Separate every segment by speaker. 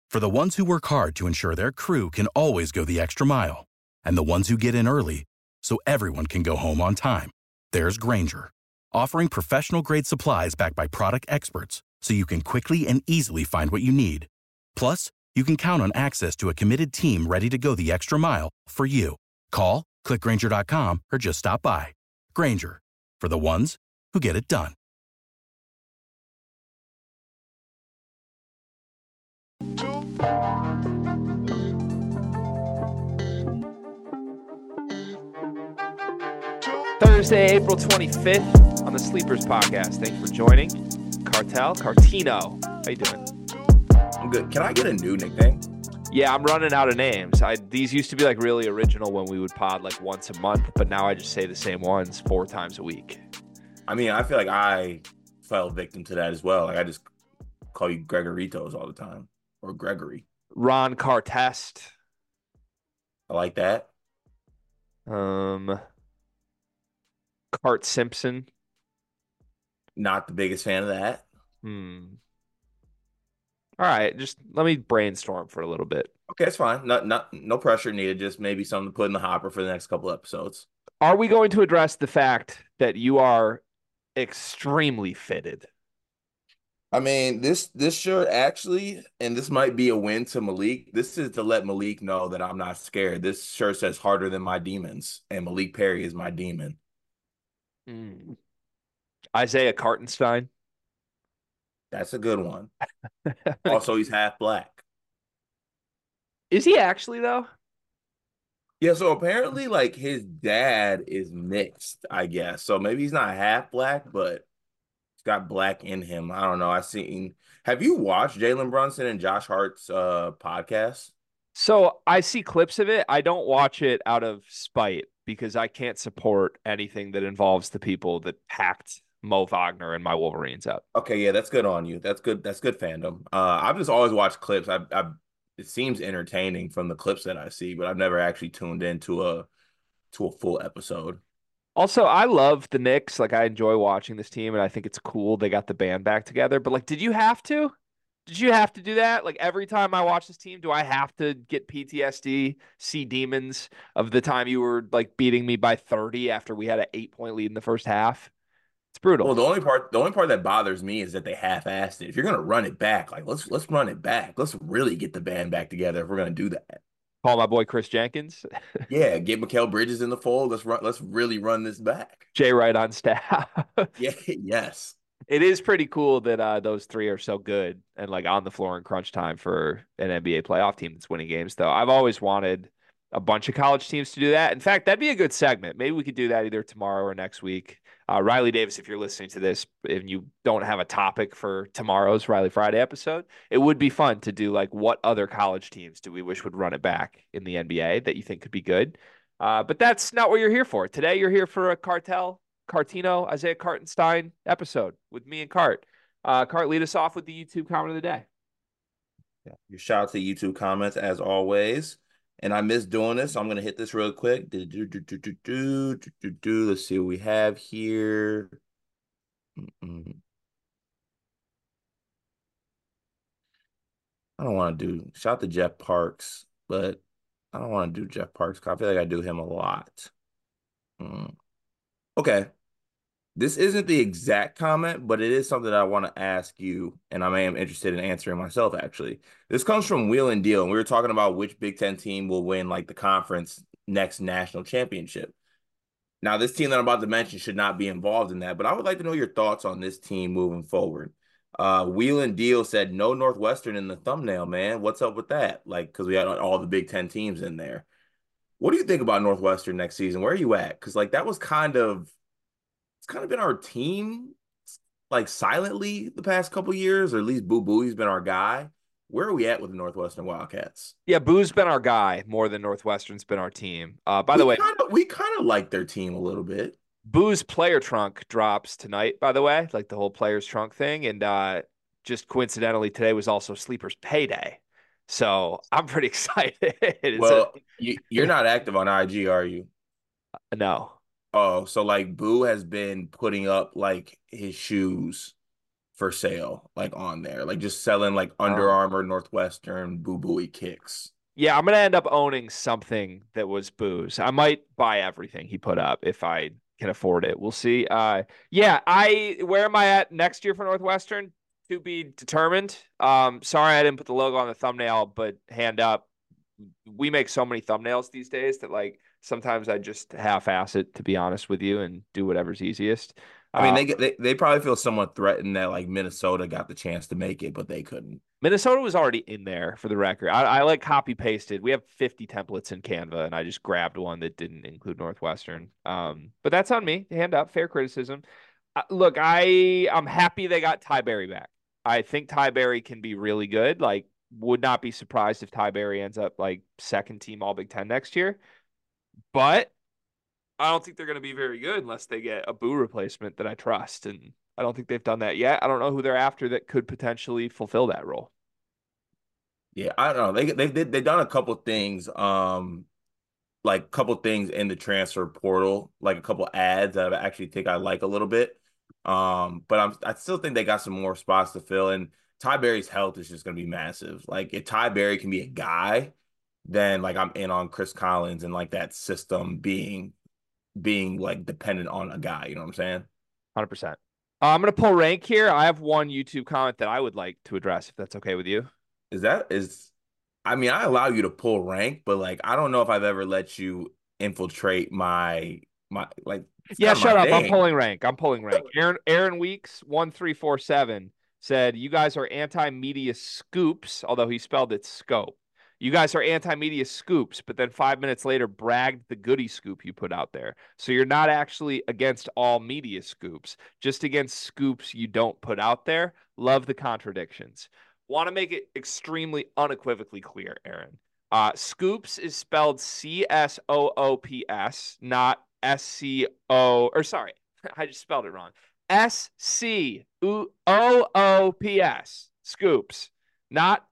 Speaker 1: For the ones who work hard to ensure their crew can always go the extra mile, and the ones who get in early so everyone can go home on time, there's Grainger, offering professional-grade supplies backed by product experts so you can quickly and easily find what you need. Plus, you can count on access to a committed team ready to go the extra mile for you. Call, click Grainger.com, or just stop by. Grainger, for the ones who get it done.
Speaker 2: Thursday, April 25th on the Sleepers Podcast. Thanks for joining. Cartino. How you doing?
Speaker 3: I'm good. Can I get a new nickname?
Speaker 2: Yeah, I'm running out of names. These used to be like really original when we would pod like once a month, but now I just say the same ones 4 times a week.
Speaker 3: I mean, I feel like I fell victim to that as well. Like I just call you Gregoritos all the time, or Gregory.
Speaker 2: Ron Cartest.
Speaker 3: I like that.
Speaker 2: Cart Simpson.
Speaker 3: Not the biggest fan of that.
Speaker 2: All right, just let me brainstorm for a little bit.
Speaker 3: Okay, it's fine. No pressure needed. Just maybe something to put in the hopper for the next couple episodes.
Speaker 2: Are we going to address the fact that you are extremely fitted?
Speaker 3: I mean, this shirt actually, and this might be a win to Malik. This is to let Malik know that I'm not scared. This shirt says harder than my demons, and Malik Perry is my demon.
Speaker 2: Isaiah Kartenstein.
Speaker 3: That's a good one. Also, he's half black.
Speaker 2: Is he actually, though?
Speaker 3: Yeah, so apparently, like, his dad is mixed, I guess. So maybe he's not half black, but he's got black in him. I don't know. Have you watched Jalen Brunson and Josh Hart's podcast?
Speaker 2: So I see clips of it. I don't watch it out of spite because I can't support anything that involves the people that packed Mo Wagner and my Wolverines up.
Speaker 3: Okay, yeah, that's good on you. That's good. That's good fandom. I've just always watched clips. It seems entertaining from the clips that I see, but I've never actually tuned into a full episode.
Speaker 2: Also, I love the Knicks. Like, I enjoy watching this team, and I think it's cool they got the band back together. But like, did you have to? Did you have to do that? Like, every time I watch this team, do I have to get PTSD, see demons of the time you were like beating me by 30 after we had an 8-point lead in the first half? It's brutal.
Speaker 3: Well, the only part that bothers me is that they half-assed it. If you're gonna run it back, like let's run it back. Let's really get the band back together if we're gonna do that.
Speaker 2: Call my boy Chris Jenkins.
Speaker 3: Yeah, get Mikal Bridges in the fold. Let's really run this back.
Speaker 2: Jay Wright on staff.
Speaker 3: Yeah, yes.
Speaker 2: It is pretty cool that those three are so good and like on the floor in crunch time for an NBA playoff team that's winning games, though. I've always wanted a bunch of college teams to do that. In fact, that'd be a good segment. Maybe we could do that either tomorrow or next week. Riley Davis, if you're listening to this and you don't have a topic for tomorrow's Riley Friday episode, it would be fun to do like what other college teams do we wish would run it back in the NBA that you think could be good. But that's not what you're here for. Today, you're here for a Cartino, Isaiah Kartenstein episode with me and Cart. Cart, lead us off with the YouTube comment of the day.
Speaker 3: Yeah. Your shout out to YouTube comments as always. And I miss doing this, so I'm gonna hit this real quick. Let's see what we have here. I don't want to do shout out to Jeff Parks, but I don't want to do Jeff Parks because I feel like I do him a lot. Okay. This isn't the exact comment, but it is something that I want to ask you, and I am interested in answering myself, actually. This comes from Wheel and Deal, and we were talking about which Big Ten team will win, like, the conference next national championship. Now, this team that I'm about to mention should not be involved in that, but I would like to know your thoughts on this team moving forward. Wheel and Deal said no Northwestern in the thumbnail, man. What's up with that? Like, because we had all the Big Ten teams in there. What do you think about Northwestern next season? Where are you at? Because, like, that was it's kind of been our team, like silently the past couple years, or at least Boo Booey's been our guy. Where are we at with the Northwestern Wildcats?
Speaker 2: Yeah, Boo's been our guy more than Northwestern's been our team. By the way,
Speaker 3: we kind of like their team a little bit.
Speaker 2: Boo's player trunk drops tonight, by the way, like the whole players trunk thing. And just coincidentally, today was also Sleeper's payday. So I'm pretty excited.
Speaker 3: Well, you're not active on IG, are you?
Speaker 2: No.
Speaker 3: Oh, so like Boo has been putting up like his shoes for sale, like on there, like just selling like Under
Speaker 2: Oh.
Speaker 3: Armour, Northwestern, Boo Booey kicks.
Speaker 2: Yeah, I'm gonna end up owning something that was booze. I might buy everything he put up if I can afford it. We'll see. Yeah, I where am I at next year for Northwestern? To be determined. Sorry I didn't put the logo on the thumbnail, but hand up. We make so many thumbnails these days that like sometimes I just half-ass it, to be honest with you, and do whatever's easiest.
Speaker 3: I mean,
Speaker 2: Uh,
Speaker 3: they probably feel somewhat threatened that like Minnesota got the chance to make it, but they couldn't.
Speaker 2: Minnesota was already in there for the record. I like copy pasted. We have 50 templates in Canva, and I just grabbed one that didn't include Northwestern. But that's on me. Hand up, fair criticism. Look, I'm happy they got Ty Berry back. I think Ty Berry can be really good. Like, would not be surprised if Ty Berry ends up like second team All Big Ten next year. But I don't think they're going to be very good unless they get a Boo replacement that I trust. And I don't think they've done that yet. I don't know who they're after that could potentially fulfill that role.
Speaker 3: Yeah, I don't know. They've done a couple things, like couple things in the transfer portal, like a couple ads that I actually think I like a little bit. But I still think they got some more spots to fill, and Ty Berry's health is just gonna be massive. Like if Ty Berry can be a guy, then like I'm in on Chris Collins and like that system being like dependent on a guy. You know what I'm saying?
Speaker 2: 100%. I'm going to pull rank here. I have one YouTube comment that I would like to address, if that's okay with you.
Speaker 3: Is I mean, I allow you to pull rank, but like I don't know if I've ever let you infiltrate my like it's
Speaker 2: Yeah,
Speaker 3: kind of my
Speaker 2: shut up. I'm
Speaker 3: thing.
Speaker 2: pulling rank. I'm pulling rank. Aaron Weeks 1347 said you guys are anti-media scoops, although he spelled it scope. You guys are anti-media scoops, but then 5 minutes later bragged the goody scoop you put out there. So you're not actually against all media scoops, just against scoops you don't put out there. Love the contradictions. Want to make it extremely unequivocally clear, Aaron. Scoops is spelled CSOOPS, not SCO, or sorry, I just spelled it wrong. SCOOPS, scoops, not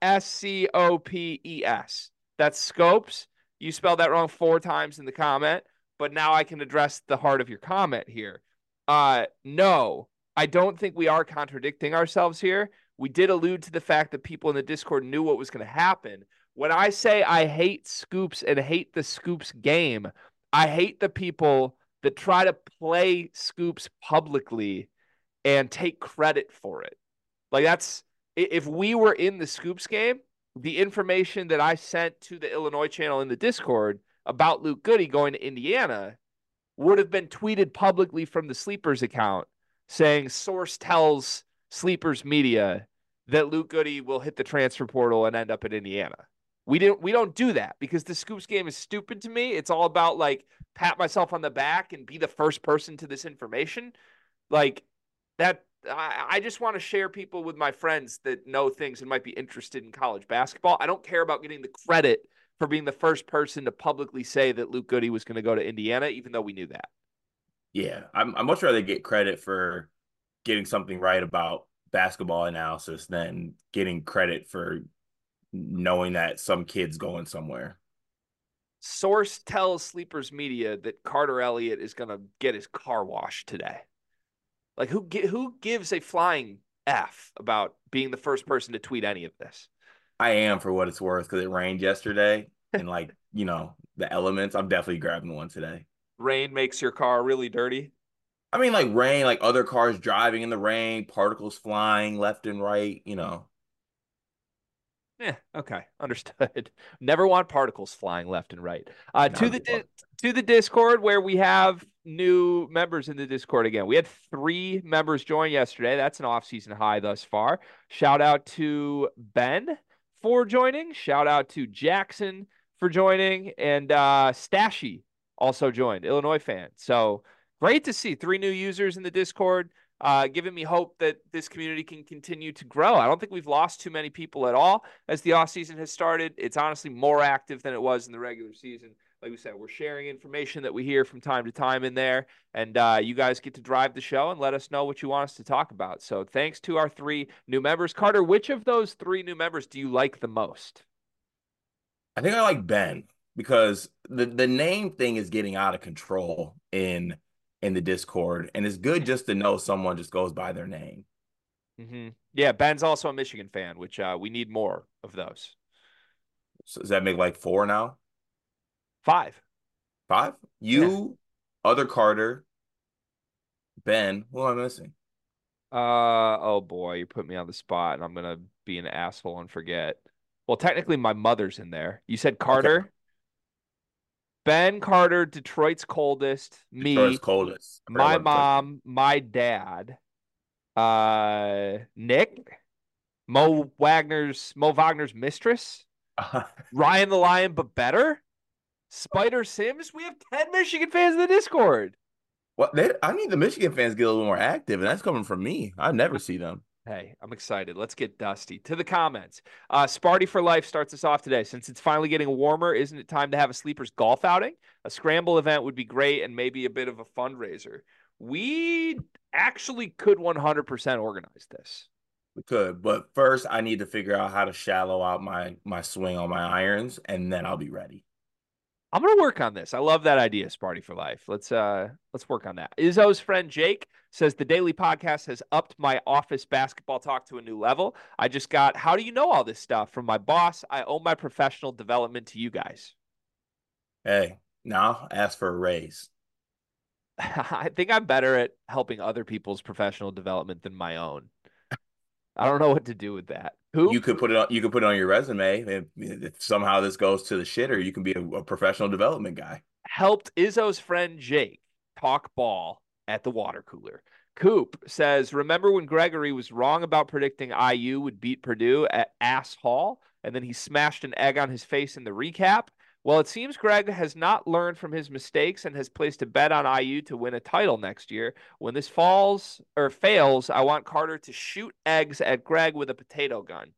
Speaker 2: SCOPES. That's scopes. You spelled that wrong 4 times in the comment, but now I can address the heart of your comment here. No, I don't think we are contradicting ourselves here. We did allude to the fact that people in the Discord knew what was going to happen. When I say I hate scoops and hate the scoops game, I hate the people that try to play scoops publicly and take credit for it. Like that's if we were in the scoops game, the information that I sent to the Illinois channel in the Discord about Luke Goody going to Indiana would have been tweeted publicly from the Sleepers account saying source tells Sleepers Media that Luke Goody will hit the transfer portal and end up in Indiana. We don't do that because the scoops game is stupid to me. It's all about like pat myself on the back and be the first person to this information. Like that I just want to share people with my friends that know things and might be interested in college basketball. I don't care about getting the credit for being the first person to publicly say that Luke Goody was going to go to Indiana, even though we knew that.
Speaker 3: Yeah, I'm much rather get credit for getting something right about basketball analysis than getting credit for knowing that some kid's going somewhere.
Speaker 2: Source tells Sleepers Media that Carter Elliott is going to get his car washed today. Like who gives a flying F about being the first person to tweet any of this?
Speaker 3: I am for what it's worth because it rained yesterday and like, the elements. I'm definitely grabbing one today.
Speaker 2: Rain makes your car really dirty.
Speaker 3: I mean, like rain, like other cars driving in the rain, particles flying left and right.
Speaker 2: Yeah, okay, understood. Never want particles flying left and right. To the Discord where we have new members in the Discord again. We had 3 members join yesterday. That's an off-season high thus far. Shout out to Ben for joining. Shout out to Jackson for joining, and Stashy also joined, Illinois fan. So great to see 3 new users in the Discord. Giving me hope that this community can continue to grow. I don't think we've lost too many people at all as the offseason has started. It's honestly more active than it was in the regular season. Like we said, we're sharing information that we hear from time to time in there, and you guys get to drive the show and let us know what you want us to talk about. So thanks to our 3 new members. Carter, which of those 3 new members do you like the most?
Speaker 3: I think I like Ben because the name thing is getting out of control in the Discord, and it's good just to know someone just goes by their name.
Speaker 2: Yeah, Ben's also a Michigan fan, which we need more of those.
Speaker 3: So does that make like four now?
Speaker 2: 5.
Speaker 3: Five?
Speaker 2: Yeah.
Speaker 3: You, other Carter, Ben. Who am I missing?
Speaker 2: Oh boy, you put me on the spot, and I'm gonna be an asshole and forget. Well, technically, my mother's in there. You said
Speaker 3: Okay.
Speaker 2: Carter, Ben Carter, Detroit's coldest,
Speaker 3: Detroit's
Speaker 2: me,
Speaker 3: coldest. I forgot
Speaker 2: my
Speaker 3: about Detroit's coldest.
Speaker 2: mom, my dad, Nick, Mo Wagner's mistress, Ryan the Lion, but better, Spider Sims. We have 10 Michigan fans in the Discord.
Speaker 3: I need the Michigan fans to get a little more active, and that's coming from me. I never see them.
Speaker 2: Hey, I'm excited. Let's get dusty. To the comments. Sparty for Life starts us off today. Since it's finally getting warmer, isn't it time to have a sleepers golf outing? A scramble event would be great and maybe a bit of a fundraiser. We actually could 100% organize this.
Speaker 3: We could, but first I need to figure out how to shallow out my swing on my irons, and then I'll be ready.
Speaker 2: I'm gonna work on this. I love that idea, Sparty for Life. Let's work on that. Izzo's friend Jake says the daily podcast has upped my office basketball talk to a new level. I just got how do you know all this stuff from my boss? I owe my professional development to you guys.
Speaker 3: Hey, now ask for a raise.
Speaker 2: I think I'm better at helping other people's professional development than my own. I don't know what to do with that.
Speaker 3: You
Speaker 2: Coop
Speaker 3: could put it on. You could put it on your resume. If somehow this goes to the shitter, you can be a professional development guy.
Speaker 2: helped Izzo's friend Jake talk ball at the water cooler. Coop says, remember when Gregory was wrong about predicting IU would beat Purdue at Ass Hall, and then he smashed an egg on his face in the recap? Well, it seems Greg has not learned from his mistakes and has placed a bet on IU to win a title next year. When this falls or fails, I want Carter to shoot eggs at Greg with a potato gun.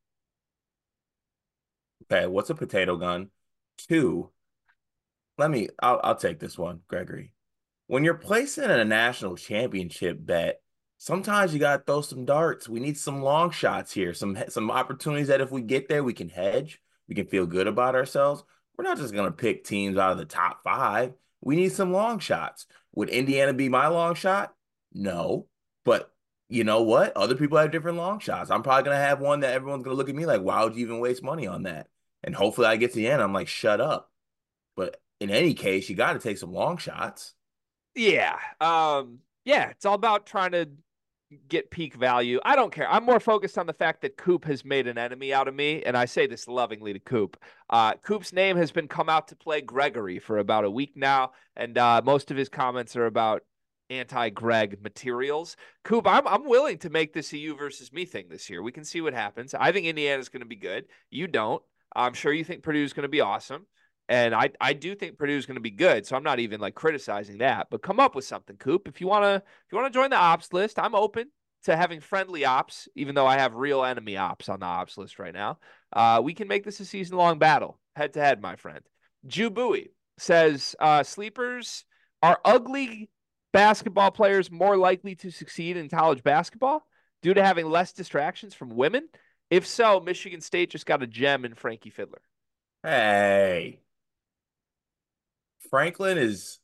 Speaker 3: Okay, what's a potato gun? Two. I'll take this one, Gregory. When you're placing a national championship bet, sometimes you gotta throw some darts. We need some long shots here, some opportunities that if we get there, we can hedge. We can feel good about ourselves. We're not just gonna pick teams out of the top five. We need some long shots. Would Indiana be my long shot? No, but you know what? Other people have different long shots. I'm probably gonna have one that everyone's gonna look at me like, "Why would you even waste money on that?" And hopefully, I get to the end. I'm like, "Shut up." But in any case, you got to take some long shots.
Speaker 2: Yeah. Yeah, it's all about trying to get peak value. I don't care. I'm more focused on the fact that Coop has made an enemy out of me, and I say this lovingly to Coop. Coop's name has been come out to play Gregory for about a week now, and most of his comments are about anti-Greg materials. Coop, I'm willing to make this a you versus me thing this year. We can see what happens. I think Indiana's going to be good. You don't. I'm sure you think Purdue's going to be awesome. And I do think Purdue's going to be good, so I'm not even like criticizing that. But come up with something, Coop. If you want to join the ops list, I'm open to having friendly ops, even though I have real enemy ops on the ops list right now. We can make this a season-long battle, head to head, my friend. Jew Bowie says, sleepers, are ugly basketball players more likely to succeed in college basketball due to having less distractions from women? If so, Michigan State just got a gem in Frankie Fiddler.
Speaker 3: Hey, Franklin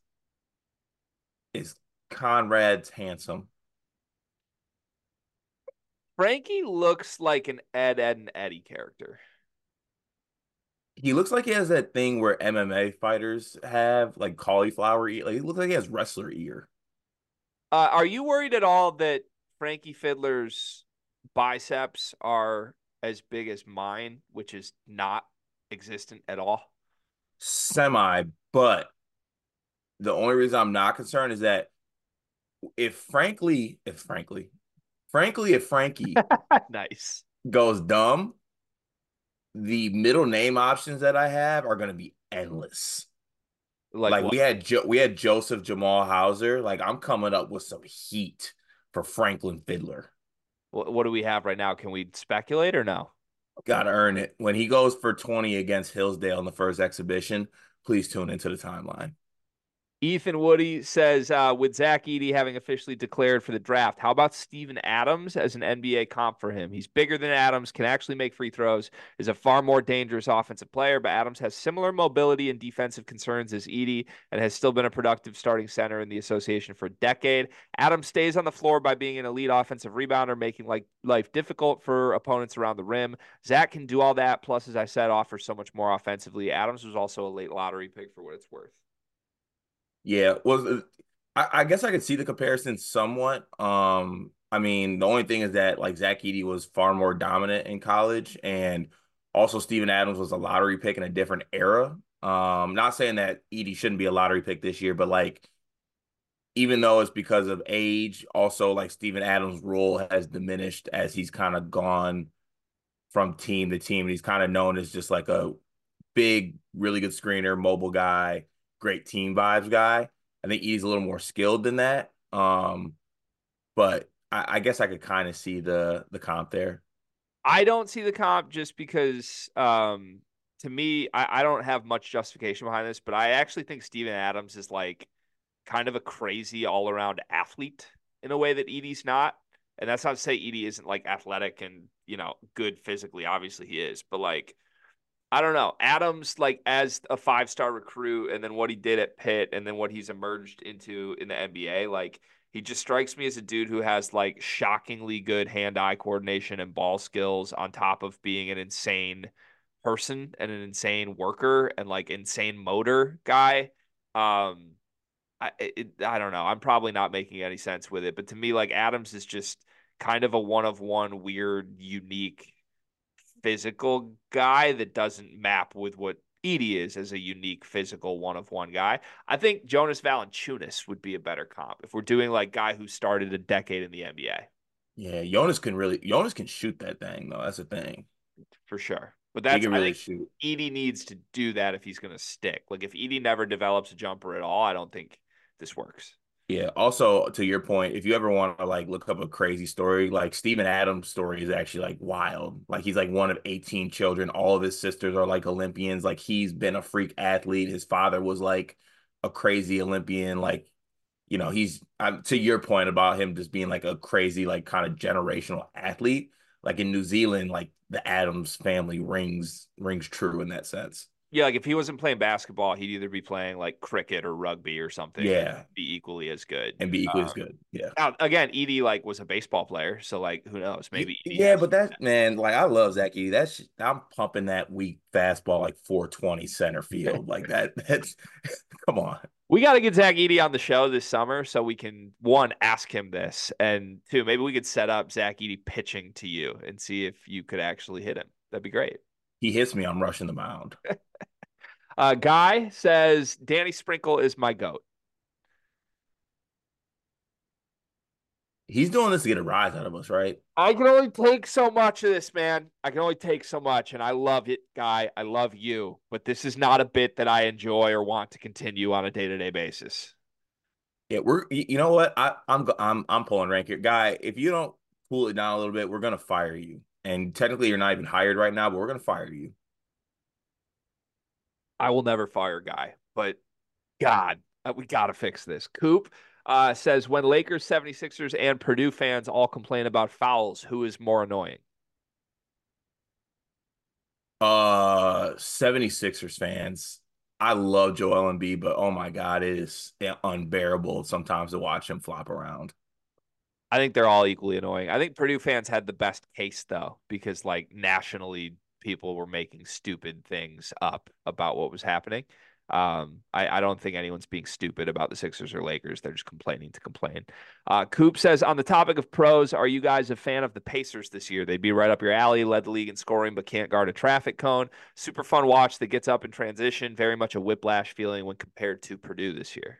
Speaker 3: is Conrad's handsome.
Speaker 2: Frankie looks like an Ed, and Eddie character.
Speaker 3: He looks like he has that thing where MMA fighters have, like cauliflower ear. Like he looks like he has wrestler ear.
Speaker 2: Are you worried at all that Frankie Fiddler's biceps are as big as mine, which is not existent at all?
Speaker 3: Semi, but the only reason I'm not concerned is that if Frankie
Speaker 2: Nice.
Speaker 3: goes dumb, the middle name options that I have are going to be endless.
Speaker 2: Like
Speaker 3: Like
Speaker 2: what?
Speaker 3: we had Joseph Jamal Hauser. Like I'm coming up with some heat for Franklin Fiddler.
Speaker 2: What do we have right now? Can we speculate or no?
Speaker 3: Got to earn it. When he goes for 20 against Hillsdale in the first exhibition, please tune into the timeline.
Speaker 2: Ethan Woody says, with Zach Edey having officially declared for the draft, how about Steven Adams as an NBA comp for him? He's bigger than Adams, can actually make free throws, is a far more dangerous offensive player, but Adams has similar mobility and defensive concerns as Edey and has still been a productive starting center in the association for a decade. Adams stays on the floor by being an elite offensive rebounder, making life difficult for opponents around the rim. Zach can do all that, plus, as I said, offers so much more offensively. Adams was also a late lottery pick for what it's worth.
Speaker 3: Yeah, well, I guess I could see the comparison somewhat. I mean, the only thing is that like Zach Edey was far more dominant in college, and also Steven Adams was a lottery pick in a different era. Not saying that Edey shouldn't be a lottery pick this year, but like even though it's because of age, also like Steven Adams' role has diminished as he's kind of gone from team to team. He's kind of known as just like a big, really good screener, mobile guy, great team vibes guy. I think he's a little more skilled than that. But I guess I could kind of see the comp there.
Speaker 2: I don't see the comp just because to me, I don't have much justification behind this, but I actually think Steven Adams is like kind of a crazy all around athlete in a way that Edey's not. And that's not to say Edey isn't like athletic and, good physically. Obviously he is, but like, I don't know. Adams, like as a 5-star recruit, and then what he did at Pitt, and then what he's emerged into in the NBA, like he just strikes me as a dude who has like shockingly good hand-eye coordination and ball skills on top of being an insane person and an insane worker and like insane motor guy. I don't know. I'm probably not making any sense with it, but to me, like Adams is just kind of a one of one weird, unique physical guy that doesn't map with what Edey is as a unique physical one of one guy. I think Jonas Valanciunas would be a better comp if we're doing like guy who started a decade in the NBA
Speaker 3: Yeah, Jonas can shoot that thing though. That's the thing.
Speaker 2: for sure. But
Speaker 3: He
Speaker 2: that's
Speaker 3: can
Speaker 2: I
Speaker 3: really
Speaker 2: think
Speaker 3: shoot.
Speaker 2: Edey needs to do that if he's going to stick. Like if Edey never develops a jumper at all, I don't think this works.
Speaker 3: Yeah. Also, to your point, if you ever want to like look up a crazy story, like Steven Adams' story is actually like wild. Like he's like one of 18 children. All of his sisters are like Olympians. Like he's been a freak athlete. His father was like a crazy Olympian. Like, he's to your point about him just being like a crazy, like kind of generational athlete. Like in New Zealand, like the Adams family rings true in that sense.
Speaker 2: Yeah, like if he wasn't playing basketball, he'd either be playing like cricket or rugby or something and
Speaker 3: Yeah,
Speaker 2: be equally as good.
Speaker 3: and be equally as good. Yeah.
Speaker 2: Now, again, Edey like was a baseball player, so like who knows? Maybe Edey
Speaker 3: Yeah,
Speaker 2: has.
Speaker 3: but that man, like I love Zachy. I'm pumping that weak fastball like 420 center field. Like that. That's come on.
Speaker 2: We got to get Zach Edey on the show this summer so we can one ask him this, and two maybe we could set up Zach Edey pitching to you and see if you could actually hit him. That'd be great.
Speaker 3: He hits me, I'm rushing the mound.
Speaker 2: Guy says Danny Sprinkle is my goat.
Speaker 3: He's doing this to get a rise out of us, right?
Speaker 2: I can only take so much of this, man. I can only take so much, and I love it, Guy. I love you, but this is not a bit that I enjoy or want to continue on a day-to-day basis.
Speaker 3: Yeah, you know what? I'm pulling rank here. Guy, if you don't cool it down a little bit, we're gonna fire you. And technically you're not even hired right now, but we're gonna fire you.
Speaker 2: I will never fire Guy, but God, we got to fix this. Coop says when Lakers, 76ers, and Purdue fans all complain about fouls, who is more annoying?
Speaker 3: 76ers fans. I love Joel Embiid, but oh my God, it is unbearable sometimes to watch him flop around.
Speaker 2: I think they're all equally annoying. I think Purdue fans had the best case though, because like nationally, people were making stupid things up about what was happening. I don't think anyone's being stupid about the Sixers or Lakers. They're just complaining to complain. Coop says, on the topic of pros, are you guys a fan of the Pacers this year? They'd be right up your alley, led the league in scoring, but can't guard a traffic cone. Super fun watch that gets up in transition. Very much a whiplash feeling when compared to Purdue this year.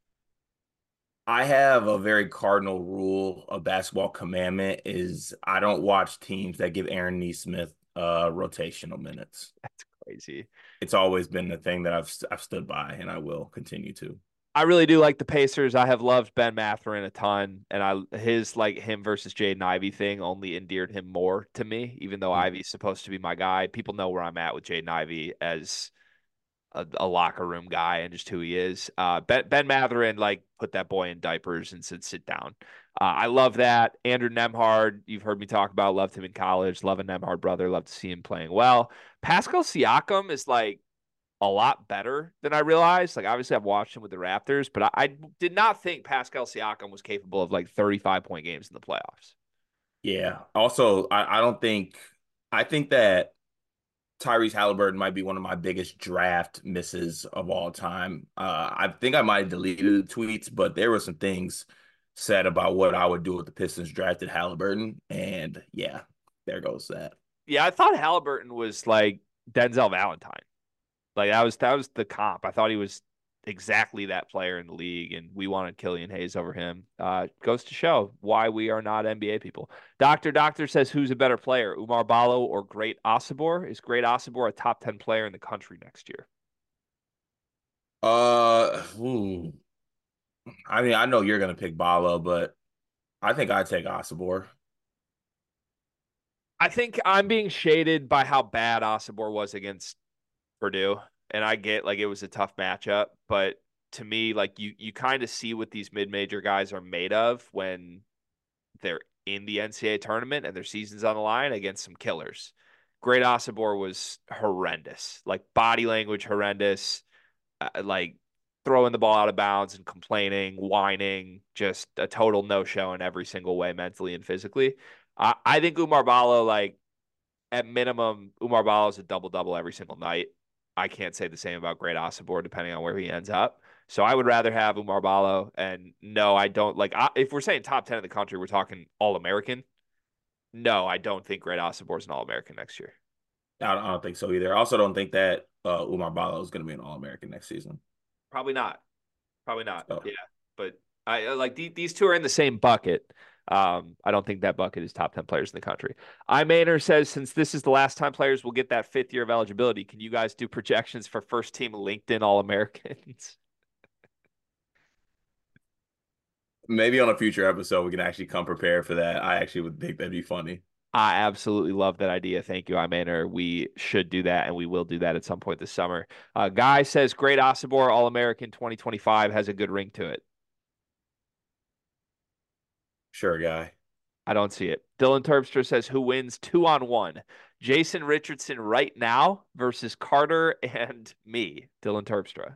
Speaker 3: I have a very cardinal rule of basketball commandment is I don't watch teams that give Aaron Nesmith rotational minutes.
Speaker 2: That's crazy.
Speaker 3: It's always been the thing that I've stood by, and I will continue to.
Speaker 2: I really do like the Pacers. I have loved Ben Mathurin a ton, and his like him versus Jaden Ivey thing only endeared him more to me, even though Ivey's supposed to be my guy. People know where I'm at with Jaden Ivey as a locker room guy and just who he is. Ben Matherin like put that boy in diapers and said, "Sit down." I love that. Andrew Nemhard, you've heard me talk about, loved him in college. Love a Nemhard brother. Love to see him playing well. Pascal Siakam is like a lot better than I realized. Like, obviously, I've watched him with the Raptors, but I did not think Pascal Siakam was capable of like 35-point games in the playoffs.
Speaker 3: Yeah. Also, I don't think I think that Tyrese Halliburton might be one of my biggest draft misses of all time. I think I might have deleted the tweets, but there were some things said about what I would do if the Pistons drafted Halliburton, and yeah, there goes that.
Speaker 2: Yeah, I thought Halliburton was like Denzel Valentine. Like that was the comp. I thought he was exactly that player in the league, and we wanted Killian Hayes over him. Goes to show why we are not NBA people. Doctor says, who's a better player, Umar Ballo or Great Osibor? Is Great Osibor a top 10 player in the country next year?
Speaker 3: Ooh. I mean, I know you're gonna pick Balo, but I think I'd take Asabor.
Speaker 2: I think I'm being shaded by how bad Osibor was against Purdue. And I get like it was a tough matchup, but to me, like you kind of see what these mid-major guys are made of when they're in the NCAA tournament and their season's on the line against some killers. Great Osibor was horrendous, like body language horrendous, like throwing the ball out of bounds and complaining, whining, just a total no-show in every single way, mentally and physically. I think Umar Ballo, like at minimum, Umar Ballo is a double-double every single night. I can't say the same about Great Osibor, depending on where he ends up. So I would rather have Umar Ballo. And no, I don't like. If we're saying top 10 in the country, we're talking All American. No, I don't think Great Osibor is an All American next year.
Speaker 3: I don't think so either. I also don't think that Umar Balo is going to be an All-American next season.
Speaker 2: Probably not. Probably not.
Speaker 3: So
Speaker 2: Yeah, but I like these two are in the same bucket. I don't think that bucket is top 10 players in the country. Maynard says, since this is the last time players will get that fifth year of eligibility, can you guys do projections for first team LinkedIn All Americans?
Speaker 3: maybe on a future episode we can actually come prepared for that. I actually would think that'd be funny.
Speaker 2: I absolutely love that idea. Thank you, Maynard. We should do that, and we will do that at some point this summer. Guy says, great Osibor All American 2025 has a good ring to it.
Speaker 3: Sure, guy.
Speaker 2: I don't see it. Dylan Terpstra says, who wins 2-on-1? Jason Richardson right now versus Carter and me, Dylan Terpstra.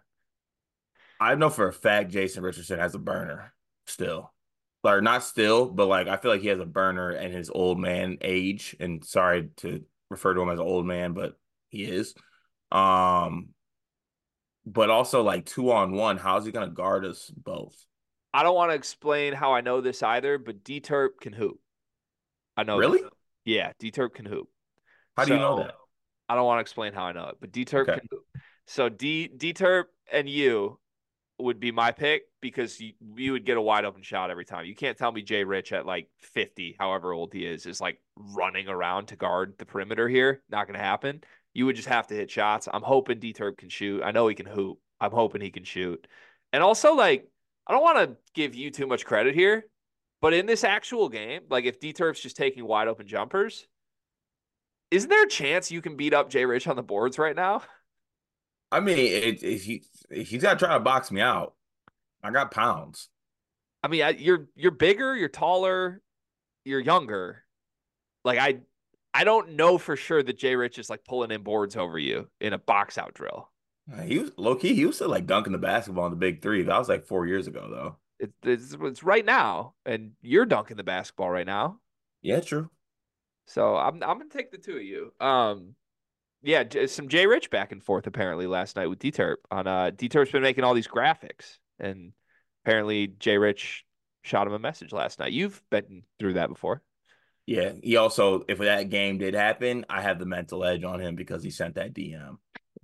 Speaker 3: I know for a fact Jason Richardson has a burner still. Or not still, but like I feel like he has a burner in his old man age. And sorry to refer to him as an old man, but he is. Um, but also like 2-on-1, how's he gonna guard us both?
Speaker 2: I don't want to explain how I know this either, but D Terp can hoop. I know that.
Speaker 3: Really?
Speaker 2: Yeah, D Terp can hoop.
Speaker 3: How do you know
Speaker 2: So
Speaker 3: that?
Speaker 2: I don't want to explain how I know it, but D Terp
Speaker 3: Okay.
Speaker 2: can hoop. So D Terp and you would be my pick because you would get a wide open shot every time. You can't tell me Jay Rich at like 50, however old he is like running around to guard the perimeter here. Not going to happen. You would just have to hit shots. I'm hoping D Terp can shoot. I know he can hoop. I'm hoping he can shoot. And also, like, I don't want to give you too much credit here, but in this actual game, like if D Terp's just taking wide open jumpers, isn't there a chance you can beat up Jay Rich on the boards right now?
Speaker 3: I mean, he's got to try to box me out. I got pounds.
Speaker 2: I mean, you're bigger, you're taller, you're younger. Like I don't know for sure that Jay Rich is like pulling in boards over you in a box out drill.
Speaker 3: He was low key. He was still like dunking the basketball in the big three. That was like 4 years ago, though.
Speaker 2: It's right now, and you're dunking the basketball right now.
Speaker 3: Yeah, true.
Speaker 2: So I'm gonna take the two of you. Yeah, some Jay Rich back and forth apparently last night with D Terp on D Terp's been making all these graphics, and apparently Jay Rich shot him a message last night. You've been through that before.
Speaker 3: Yeah. He also, if that game did happen, I have the mental edge on him because he sent that DM.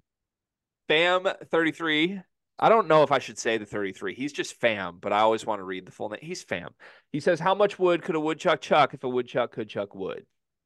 Speaker 2: Fam 33. I don't know if I should say the 33. He's just Fam, but I always want to read the full name. He's Fam. He says, how much wood could a woodchuck chuck if a woodchuck could chuck wood?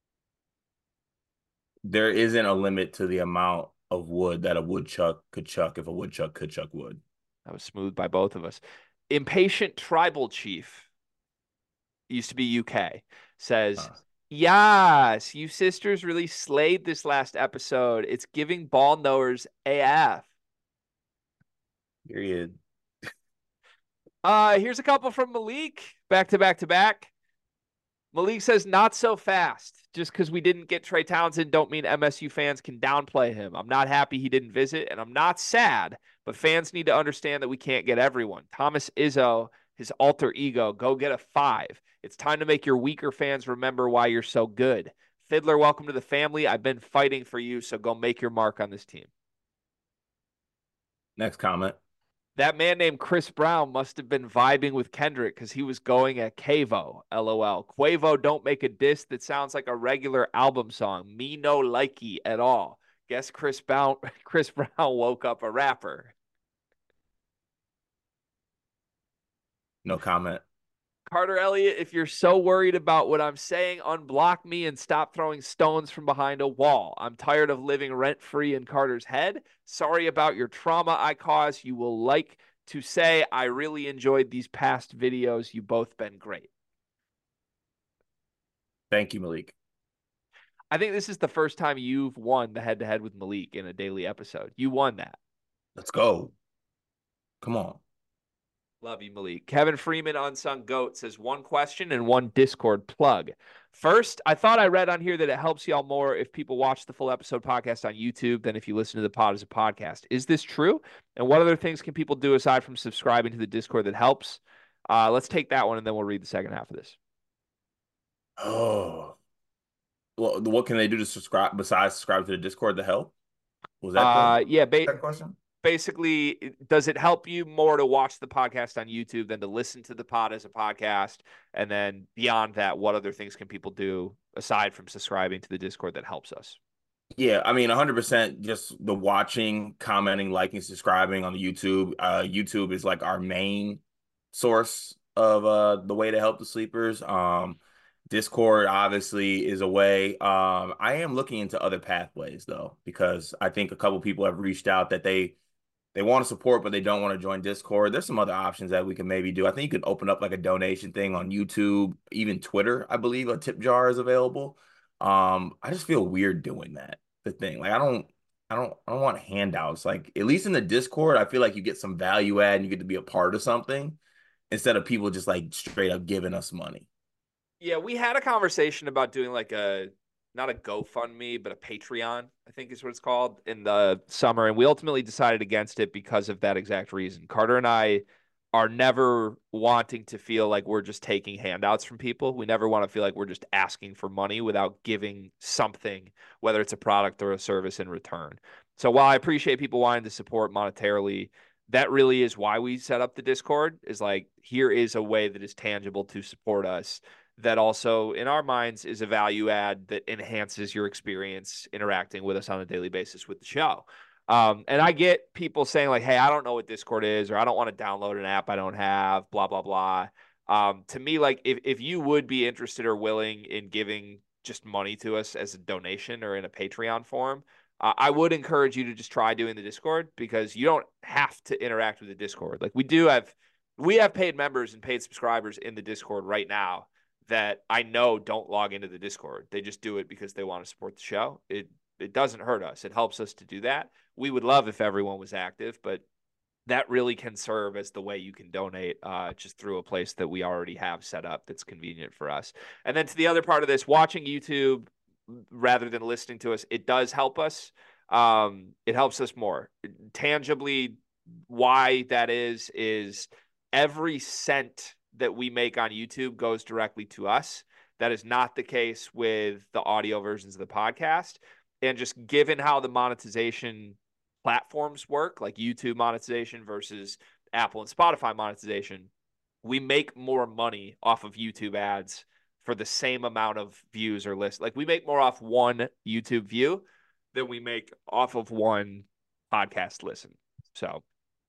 Speaker 3: There isn't a limit to the amount of wood that a woodchuck could chuck if a woodchuck could chuck wood.
Speaker 2: That was smooth by both of us. Impatient tribal chief, used to be UK, says, yes, you sisters really slayed this last episode. It's giving ball knowers AF.
Speaker 3: Period.
Speaker 2: Here's a couple from Malik. Back to back to back. Malik says, not so fast. Just because we didn't get Trey Townsend don't mean MSU fans can downplay him. I'm not happy he didn't visit, and I'm not sad, but fans need to understand that we can't get everyone. Thomas Izzo, his alter ego, go get a 5. It's time to make your weaker fans remember why you're so good. Fiddler, welcome to the family. I've been fighting for you, so go make your mark on this team.
Speaker 3: Next comment.
Speaker 2: That man named Chris Brown must have been vibing with Kendrick because he was going at Quavo. LOL. Quavo don't make a diss that sounds like a regular album song. Me no likey at all. Guess Chris Brown woke up a rapper.
Speaker 3: No comment.
Speaker 2: Carter Elliott, if you're so worried about what I'm saying, unblock me and stop throwing stones from behind a wall. I'm tired of living rent-free in Carter's head. Sorry about your trauma I caused. You will like to say I really enjoyed these past videos. You both been great.
Speaker 3: Thank you, Malik.
Speaker 2: I think this is the first time you've won the head-to-head with Malik in a daily episode. You won that.
Speaker 3: Let's go. Come on.
Speaker 2: Love you, Malik. Kevin Freeman, Unsung Goat, says 1 question and 1 Discord plug. First, I thought I read on here that it helps y'all more if people watch the full episode podcast on YouTube than if you listen to the pod as a podcast. Is this true? And what other things can people do aside from subscribing to the Discord that helps? Let's take that one, and then we'll read the second half of this.
Speaker 3: Oh. Well, what can they do to subscribe besides subscribe to the Discord to help? Was that that question?
Speaker 2: Basically, does it help you more to watch the podcast on YouTube than to listen to the pod as a podcast? And then beyond that, what other things can people do aside from subscribing to the Discord that helps us?
Speaker 3: Yeah, I mean, 100% just the watching, commenting, liking, subscribing on the YouTube. YouTube is like our main source of the way to help the sleepers. Discord obviously is a way. I am looking into other pathways though, because I think a couple people have reached out that they want to support, but they don't want to join Discord. There's some other options that we can maybe do. I think you could open up like a donation thing on YouTube, even Twitter. I believe a tip jar is available. I just feel weird doing that. The thing, like, I don't want handouts. Like, at least in the Discord, I feel like you get some value add and you get to be a part of something instead of people just like straight up giving us money.
Speaker 2: Yeah, we had a conversation about doing like not a GoFundMe, but a Patreon, I think is what it's called, in the summer. And we ultimately decided against it because of that exact reason. Carter and I are never wanting to feel like we're just taking handouts from people. We never want to feel like we're just asking for money without giving something, whether it's a product or a service in return. So while I appreciate people wanting to support monetarily, that really is why we set up the Discord, is like, here is a way that is tangible to support us that also in our minds is a value add that enhances your experience interacting with us on a daily basis with the show. And I get people saying like, hey, I don't know what Discord is, or I don't want to download an app I don't have, blah, blah, blah. To me, like if you would be interested or willing in giving just money to us as a donation or in a Patreon form, I would encourage you to just try doing the Discord, because you don't have to interact with the Discord. Like we have paid members and paid subscribers in the Discord right now that I know don't log into the Discord. They just do it because they want to support the show. It doesn't hurt us. It helps us to do that. We would love if everyone was active, but that really can serve as the way you can donate just through a place that we already have set up that's convenient for us. And then to the other part of this, watching YouTube rather than listening to us, it does help us. It helps us more. Tangibly, why that is every cent that we make on YouTube goes directly to us. That is not the case with the audio versions of the podcast. And just given how the monetization platforms work, like YouTube monetization versus Apple and Spotify monetization, we make more money off of YouTube ads for the same amount of views or lists. Like we make more off one YouTube view than we make off of one podcast listen. So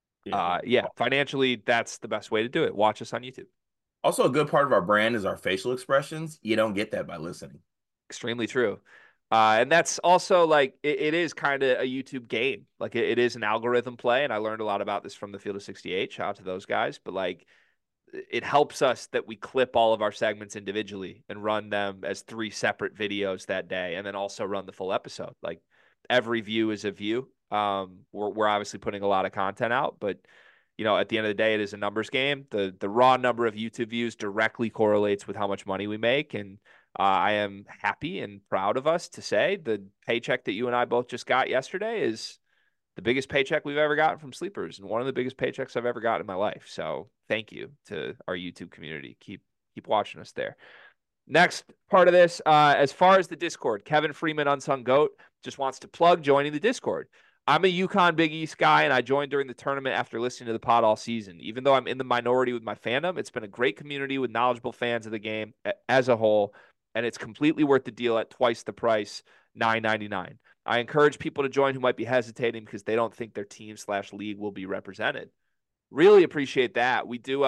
Speaker 2: financially, that's the best way to do it. Watch us on YouTube.
Speaker 3: Also, a good part of our brand is our facial expressions. You don't get that by listening.
Speaker 2: Extremely true. And that's also like, it is kind of a YouTube game. Like it is an algorithm play. And I learned a lot about this from the Field of 68. Shout out to those guys. But like, it helps us that we clip all of our segments individually and run them as 3 separate videos that day. And then also run the full episode. Like every view is a view. We're obviously putting a lot of content out, but at the end of the day, it is a numbers game. The raw number of YouTube views directly correlates with how much money we make, and I am happy and proud of us to say the paycheck that you and I both just got yesterday is the biggest paycheck we've ever gotten from Sleepers, and one of the biggest paychecks I've ever gotten in my life. So thank you to our YouTube community. Keep watching us there. Next part of this, as far as the Discord, Kevin Freeman, Unsung Goat, just wants to plug joining the Discord. I'm a UConn Big East guy, and I joined during the tournament after listening to the pod all season. Even though I'm in the minority with my fandom, it's been a great community with knowledgeable fans of the game as a whole, and it's completely worth the deal at twice the price, $9.99. I encourage people to join who might be hesitating because they don't think their team/league will be represented. Really appreciate that. We do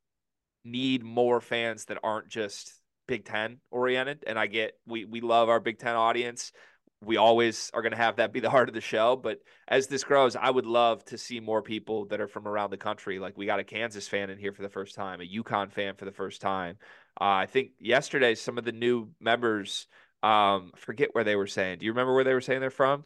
Speaker 2: need more fans that aren't just Big Ten oriented. And we love our Big Ten audience. We always are going to have that be the heart of the show. But as this grows, I would love to see more people that are from around the country. Like we got a Kansas fan in here for the first time, a UConn fan for the first time. I think yesterday, some of the new members, forget where they were saying. Do you remember where they were saying they're from?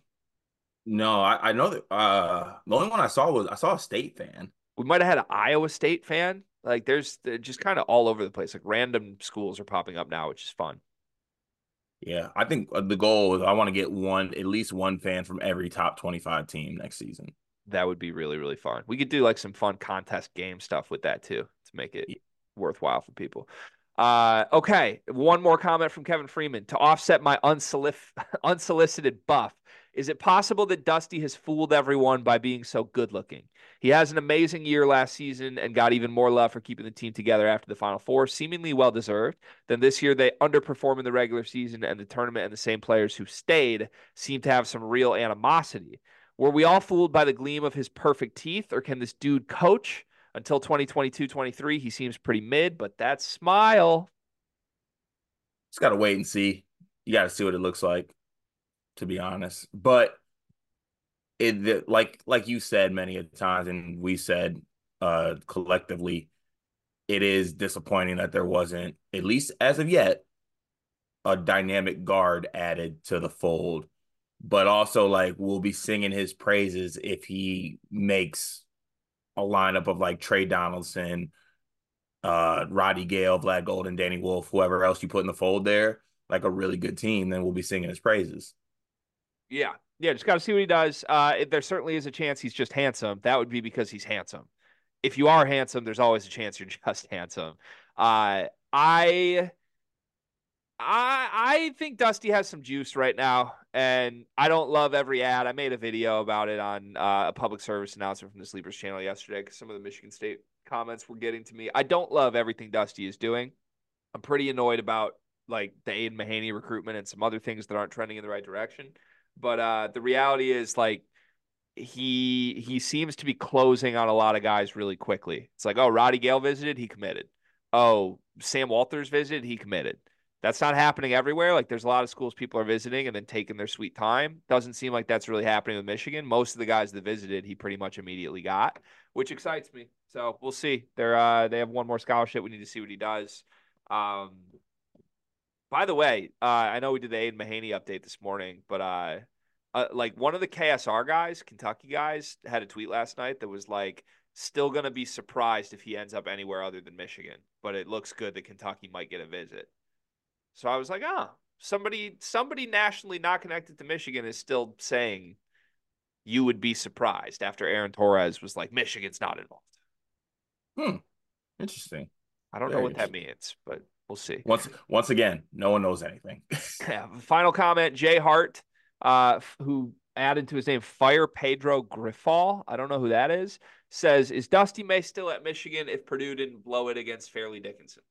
Speaker 3: No, I know that the only one I saw a State fan.
Speaker 2: We might have had an Iowa State fan. Like they're just kind of all over the place. Like random schools are popping up now, which is fun.
Speaker 3: Yeah, I think the goal is I want to get at least one fan from every top 25 team next season.
Speaker 2: That would be really, really fun. We could do like some fun contest game stuff with that too to make it worthwhile for people. Okay, one more comment from Kevin Freeman. To offset my unsolicited buff, is it possible that Dusty has fooled everyone by being so good looking? He has an amazing year last season and got even more love for keeping the team together after the Final Four, seemingly well deserved. Then this year they underperform in the regular season and the tournament, and the same players who stayed seem to have some real animosity. Were we all fooled by the gleam of his perfect teeth, or can this dude coach? Until 2022-23, he seems pretty mid, but that smile.
Speaker 3: Just got to wait and see. You got to see what it looks like, to be honest. But like you said many a times, and we said collectively, it is disappointing that there wasn't, at least as of yet, a dynamic guard added to the fold. But also, like, we'll be singing his praises if he makes a lineup of like Trey Donaldson, Roddy Gale, Vlad Golden, Danny Wolf, whoever else you put in the fold there, like a really good team, then we'll be singing his praises.
Speaker 2: Yeah. Just got to see what he does. There certainly is a chance he's just handsome. That would be because he's handsome. If you are handsome, there's always a chance you're just handsome. I think Dusty has some juice right now, and I don't love every ad. I made a video about it on a public service announcement from the Sleepers channel yesterday because some of the Michigan State comments were getting to me. I don't love everything Dusty is doing. I'm pretty annoyed about like the Aiden Mahaney recruitment and some other things that aren't trending in the right direction. But the reality is like he seems to be closing on a lot of guys really quickly. It's like, oh, Roddy Gale visited, he committed. Oh, Sam Walters visited, he committed. That's not happening everywhere. Like there's a lot of schools people are visiting and then taking their sweet time. Doesn't seem like that's really happening with Michigan. Most of the guys that visited, he pretty much immediately got, which excites me. So we'll see. They have one more scholarship. We need to see what he does. By the way, I know we did the Aiden Mahaney update this morning, but like one of the KSR guys, Kentucky guys, had a tweet last night that was like, still going to be surprised if he ends up anywhere other than Michigan, but it looks good that Kentucky might get a visit. So I was like, somebody nationally not connected to Michigan is still saying you would be surprised after Aaron Torres was like, Michigan's not involved.
Speaker 3: Interesting.
Speaker 2: I don't know what that means, but we'll see.
Speaker 3: Once again, no one knows anything.
Speaker 2: Yeah, final comment, Jay Hart, who added to his name Fire Pedro Griffall. I don't know who that is. Says, is Dusty May still at Michigan if Purdue didn't blow it against Fairleigh Dickinson?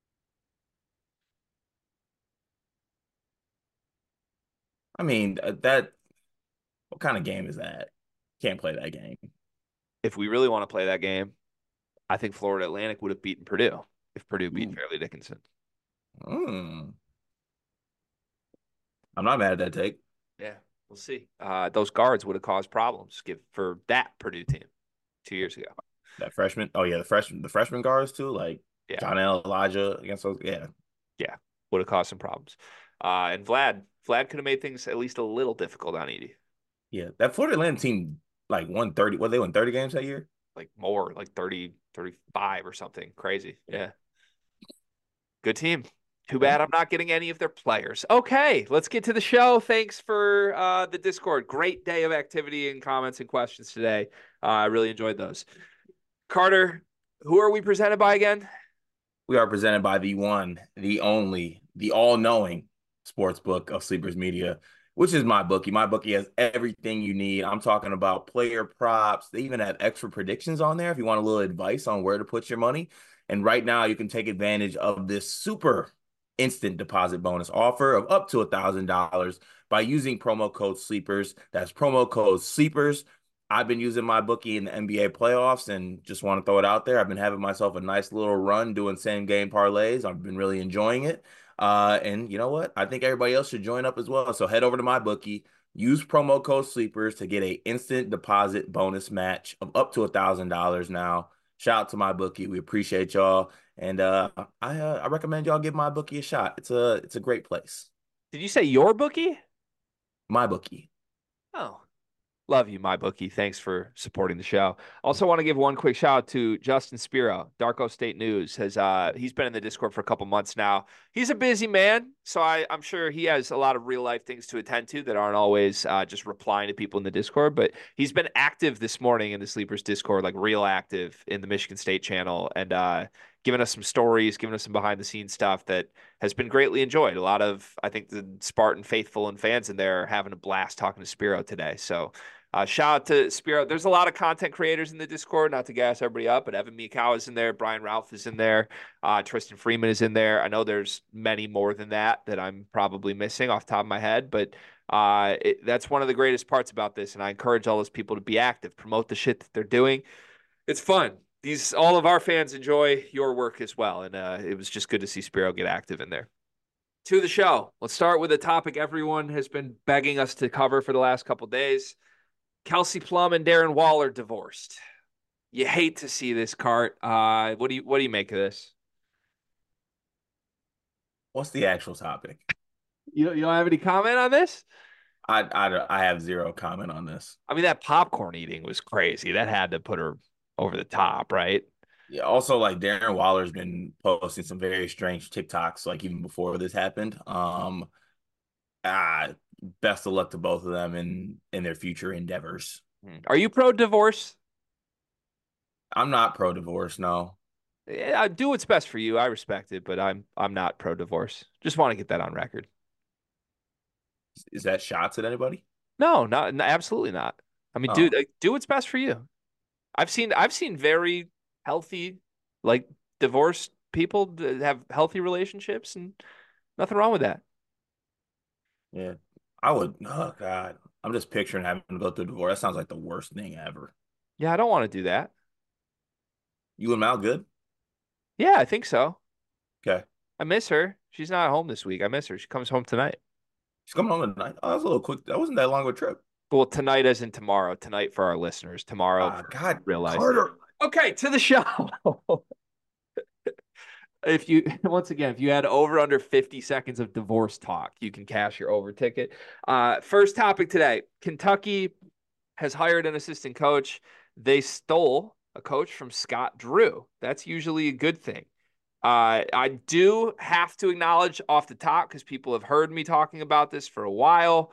Speaker 3: I mean, what kind of game is that? Can't play that game.
Speaker 2: If we really want to play that game, I think Florida Atlantic would have beaten Purdue if Purdue beat Fairleigh Dickinson.
Speaker 3: I'm not mad at that take.
Speaker 2: Yeah, we'll see. Those guards would have caused problems for that Purdue team 2 years ago.
Speaker 3: That freshman. Oh yeah, the freshman guards too, like John L. Elijah against those. Yeah,
Speaker 2: would have caused some problems. And Vlad could have made things at least a little difficult on Edey.
Speaker 3: Yeah, that Florida Atlantic team like won 30. What, they won 30 games that year?
Speaker 2: Like more, like 30, 35 or something crazy. Yeah. Good team. Too
Speaker 3: Yeah.
Speaker 2: bad I'm not getting any of their players. Okay, let's get to the show. Thanks for the Discord. Great day of activity and comments and questions today. I really enjoyed those. Carter, who are we presented by again?
Speaker 3: We are presented by the one, the only, the all-knowing sports book of Sleepers Media, which is MyBookie. MyBookie has everything you need. I'm talking about player props. They even have extra predictions on there if you want a little advice on where to put your money. And right now, you can take advantage of this super instant deposit bonus offer of up to $1,000 by using promo code SLEEPERS. That's promo code SLEEPERS. I've been using MyBookie in the NBA playoffs and just want to throw it out there. I've been having myself a nice little run doing same game parlays. I've been really enjoying it. And you know what? I think everybody else should join up as well. So head over to MyBookie, use promo code SLEEPERS to get a instant deposit bonus match of up to $1,000 now. Shout out to MyBookie. We appreciate y'all. And I recommend y'all give MyBookie a shot. It's a great place.
Speaker 2: Did you say your bookie?
Speaker 3: MyBookie.
Speaker 2: Oh, love you, my bookie. Thanks for supporting the show. Also want to give one quick shout out to Justin Spiro. Darko State News has he's been in the Discord for a couple months now. He's a busy man, so I'm sure he has a lot of real life things to attend to that aren't always just replying to people in the Discord. But he's been active this morning in the Sleepers Discord, like real active in the Michigan State channel, and giving us some stories, giving us some behind the scenes stuff that has been greatly enjoyed. A lot of, I think, the Spartan faithful and fans in there are having a blast talking to Spiro today. So shout out to Spiro. There's a lot of content creators in the Discord, not to gas everybody up, but Evan Mikau is in there. Brian Ralph is in there. Tristan Freeman is in there. I know there's many more than that I'm probably missing off the top of my head, but that's one of the greatest parts about this. And I encourage all those people to be active, promote the shit that they're doing. It's fun. All of our fans enjoy your work as well. And it was just good to see Spiro get active in there. To the show. Let's start with a topic everyone has been begging us to cover for the last couple days. Kelsey Plum and Darren Waller divorced. You hate to see this, Cart. What do you make of this?
Speaker 3: What's the actual topic?
Speaker 2: You don't have any comment on this?
Speaker 3: I have zero comment on this.
Speaker 2: I mean, that popcorn eating was crazy. That had to put her over the top, right?
Speaker 3: Yeah. Also, like Darren Waller's been posting some very strange TikToks, like even before this happened. Best of luck to both of them in their future endeavors.
Speaker 2: Are you pro divorce?
Speaker 3: I'm not pro divorce, no.
Speaker 2: Yeah, do what's best for you. I respect it, but I'm not pro divorce. Just want to get that on record.
Speaker 3: Is that shots at anybody?
Speaker 2: No, absolutely not. I mean, dude, do what's best for you. I've seen very healthy, like divorced people that have healthy relationships, and nothing wrong with that.
Speaker 3: Yeah, I would. Oh God, I'm just picturing having to go through divorce. That sounds like the worst thing ever.
Speaker 2: Yeah, I don't want to do that.
Speaker 3: You and Mal good?
Speaker 2: Yeah, I think so.
Speaker 3: Okay.
Speaker 2: I miss her. She's not home this week. I miss her. She comes home tonight.
Speaker 3: She's coming home tonight. Oh, that was a little quick. That wasn't that long of a trip.
Speaker 2: Well, tonight as in tomorrow. Tonight for our listeners. Tomorrow for
Speaker 3: God,
Speaker 2: real life.
Speaker 3: Carter.
Speaker 2: Okay, to the show. If you had over under 50 seconds of divorce talk, you can cash your over ticket. First topic today. Kentucky has hired an assistant coach. They stole a coach from Scott Drew. That's usually a good thing. I do have to acknowledge off the top, because people have heard me talking about this for a while,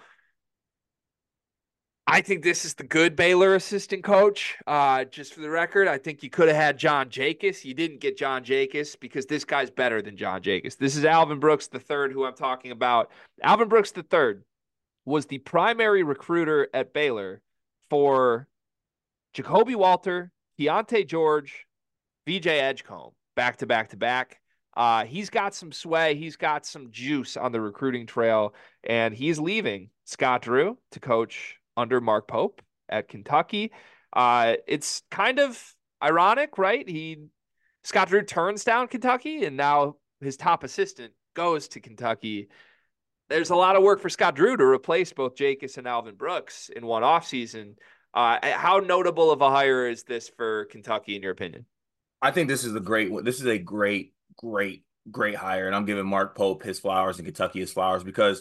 Speaker 2: I think this is the good Baylor assistant coach. Just for the record, I think you could have had John Jacobs. You didn't get John Jacobs because this guy's better than John Jacobs. This is Alvin Brooks III, who I'm talking about. Alvin Brooks III was the primary recruiter at Baylor for Jacoby Walter, Keontae George, VJ Edgecombe, back to back to back. He's got some sway. He's got some juice on the recruiting trail, and he's leaving Scott Drew to coach under Mark Pope at Kentucky. It's kind of ironic, right? Scott Drew turns down Kentucky, and now his top assistant goes to Kentucky. There's a lot of work for Scott Drew to replace both Jacobs and Alvin Brooks in one offseason. How notable of a hire is this for Kentucky, in your opinion?
Speaker 3: I think this is a great hire, and I'm giving Mark Pope his flowers and Kentucky his flowers because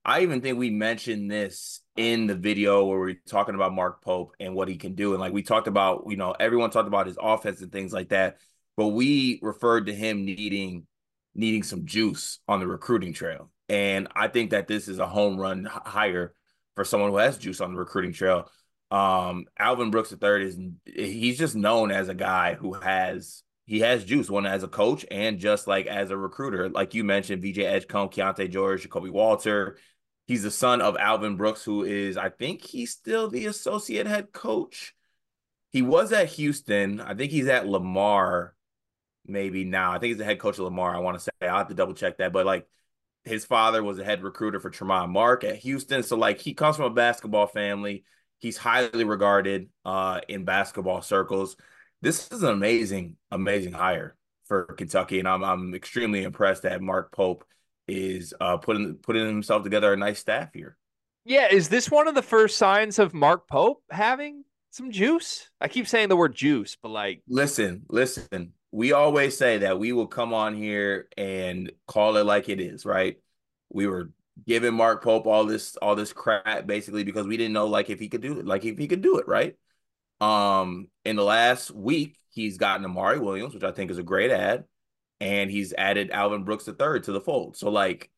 Speaker 3: I even think we mentioned this in the video where we're talking about Mark Pope and what he can do. And like we talked about, everyone talked about his offense and things like that. But we referred to him needing some juice on the recruiting trail. And I think that this is a home run hire for someone who has juice on the recruiting trail. Alvin Brooks III he's just known as a guy who has juice, one as a coach and just like as a recruiter. Like you mentioned, VJ Edgecombe, Keontae George, Jacoby Walter. He's the son of Alvin Brooks, who is, I think he's still the associate head coach. He was at Houston. I think he's at Lamar maybe now. I think he's the head coach of Lamar. I want to say I'll have to double check that. But like his father was a head recruiter for Tremont Mark at Houston. So like he comes from a basketball family. He's highly regarded in basketball circles. This is an amazing, amazing hire for Kentucky. And I'm extremely impressed that Mark Pope is putting himself together a nice staff here.
Speaker 2: Yeah, is this one of the first signs of Mark Pope having some juice? I keep saying the word juice, but like
Speaker 3: listen. We always say that we will come on here and call it like it is, right? We were giving Mark Pope all this crap basically because we didn't know like if he could do it, right? In the last week, he's gotten Amari Williams, which I think is a great ad, and he's added Alvin Brooks III to the fold. So like,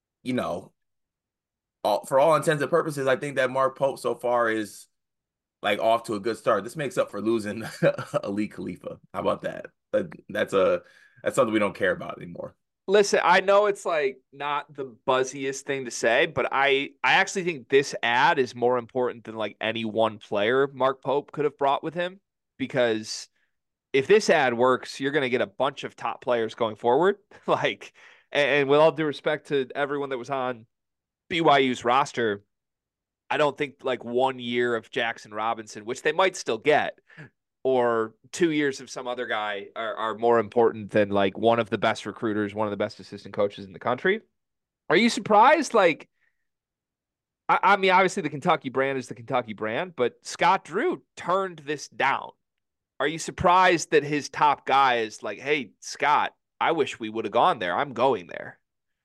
Speaker 3: for all intents and purposes, I think that Mark Pope so far is like off to a good start. This makes up for losing Ali Khalifa. How about that? That's something we don't care about anymore.
Speaker 2: listen, I know it's like not the buzziest thing to say, but I actually think this ad is more important than like any one player Mark Pope could have brought with him, because if this ad works, you're going to get a bunch of top players going forward. Like, and with all due respect to everyone that was on BYU's roster, I don't think like 1 year of Jackson Robinson, which they might still get, or 2 years of some other guy are more important than like one of the best recruiters, one of the best assistant coaches in the country. Are you surprised? Like, I mean, obviously the Kentucky brand is the Kentucky brand, but Scott Drew turned this down. Are you surprised that his top guy is like, hey, Scott, I wish we would have gone there. I'm going there.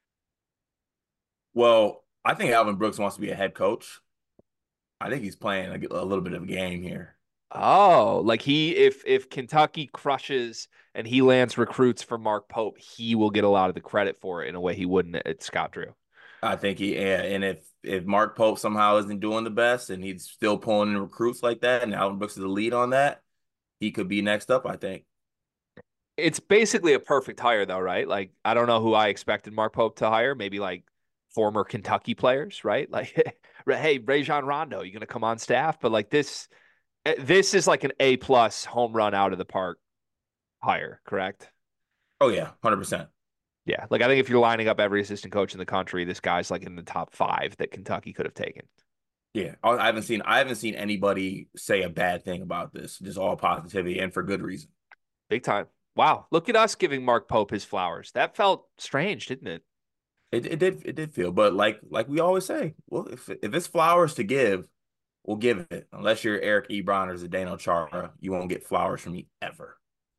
Speaker 3: Well, I think Alvin Brooks wants to be a head coach. I think he's playing a little bit of a game here.
Speaker 2: Oh, like if Kentucky crushes and he lands recruits for Mark Pope, he will get a lot of the credit for it in a way he wouldn't at Scott Drew.
Speaker 3: I think and if Mark Pope somehow isn't doing the best and he's still pulling in recruits like that, and Alvin Brooks is the lead on that, he could be next up, I think.
Speaker 2: It's basically a perfect hire though, right? Like, I don't know who I expected Mark Pope to hire. Maybe like former Kentucky players, right? Like, hey, Rajon Rondo, you going to come on staff? But like this is like an A+ home run out of the park hire, correct?
Speaker 3: Oh yeah, 100%.
Speaker 2: Yeah. Like, I think if you're lining up every assistant coach in the country, this guy's like in the top 5 that Kentucky could have taken.
Speaker 3: Yeah, I haven't seen anybody say a bad thing about this. Just all positivity and for good reason.
Speaker 2: Big time. Wow. Look at us giving Mark Pope his flowers. That felt strange, didn't it?
Speaker 3: It did feel, but like we always say, well, if it's flowers to give, we'll give it. Unless you're Eric Ebron or Zdeno Chara, you won't get flowers from me ever.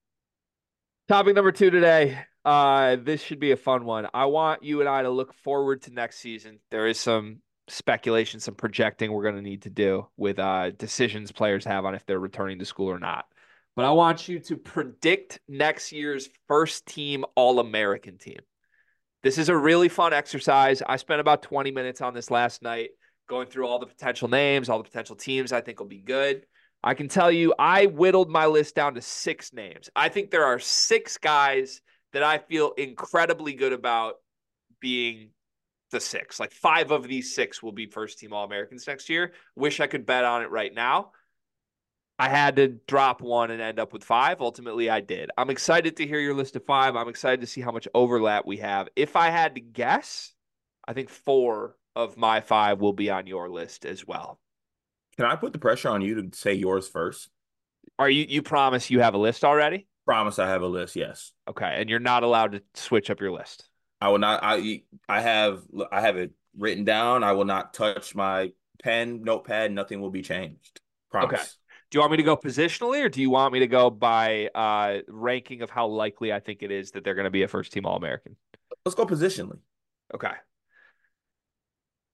Speaker 2: Topic number 2 today. This should be a fun one. I want you and I to look forward to next season. There is some speculation, some projecting we're going to need to do with decisions players have on if they're returning to school or not. But I want you to predict next year's first team All-American team. This is a really fun exercise. I spent about 20 minutes on this last night, going through all the potential names, all the potential teams I think will be good. I can tell you, I whittled my list down to 6 names. I think there are 6 guys that I feel incredibly good about being the 6. Like 5 of these 6 will be first team All-Americans next year. Wish I could bet on it right now. I had to drop one and end up with 5. Ultimately, I did. I'm excited to hear your list of 5. I'm excited to see how much overlap we have. If I had to guess, I think 4 of my 5 will be on your list as well.
Speaker 3: Can I put the pressure on you to say yours first?
Speaker 2: Are you promise you have a list already?
Speaker 3: Promise I have a list, yes.
Speaker 2: Okay, and you're not allowed to switch up your list.
Speaker 3: I will not. I have it written down. I will not touch my pen, notepad. Nothing will be changed. Promise.
Speaker 2: Okay. Do you want me to go positionally, or do you want me to go by ranking of how likely I think it is that they're going to be a first team All-American?
Speaker 3: Let's go positionally.
Speaker 2: Okay.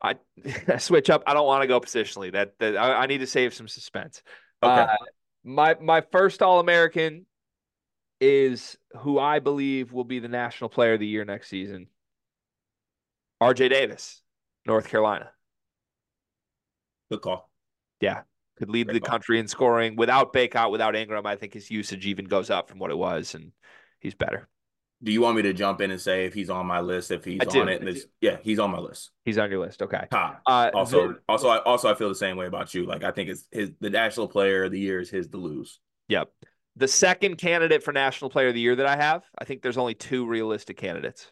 Speaker 2: I switch up. I don't want to go positionally. I need to save some suspense. Uh,
Speaker 3: Okay.
Speaker 2: my first All-American is who I believe will be the National Player of the Year next season. RJ Davis, North Carolina.
Speaker 3: Good call.
Speaker 2: Yeah. Could lead
Speaker 3: Great
Speaker 2: the
Speaker 3: call.
Speaker 2: country in scoring without Baycott, without Ingram. I think his usage even goes up from what it was, and he's better.
Speaker 3: Do you want me to jump in and say if he's on my list, if
Speaker 2: I
Speaker 3: he's on
Speaker 2: do.
Speaker 3: it? Yeah, he's on my list.
Speaker 2: He's on your list. Okay.
Speaker 3: Top.
Speaker 2: The
Speaker 3: I feel the same way about you. Like I think it's the national player of the year is his to lose.
Speaker 2: Yep. The second candidate for National Player of the Year that I have, I think there's only two realistic candidates.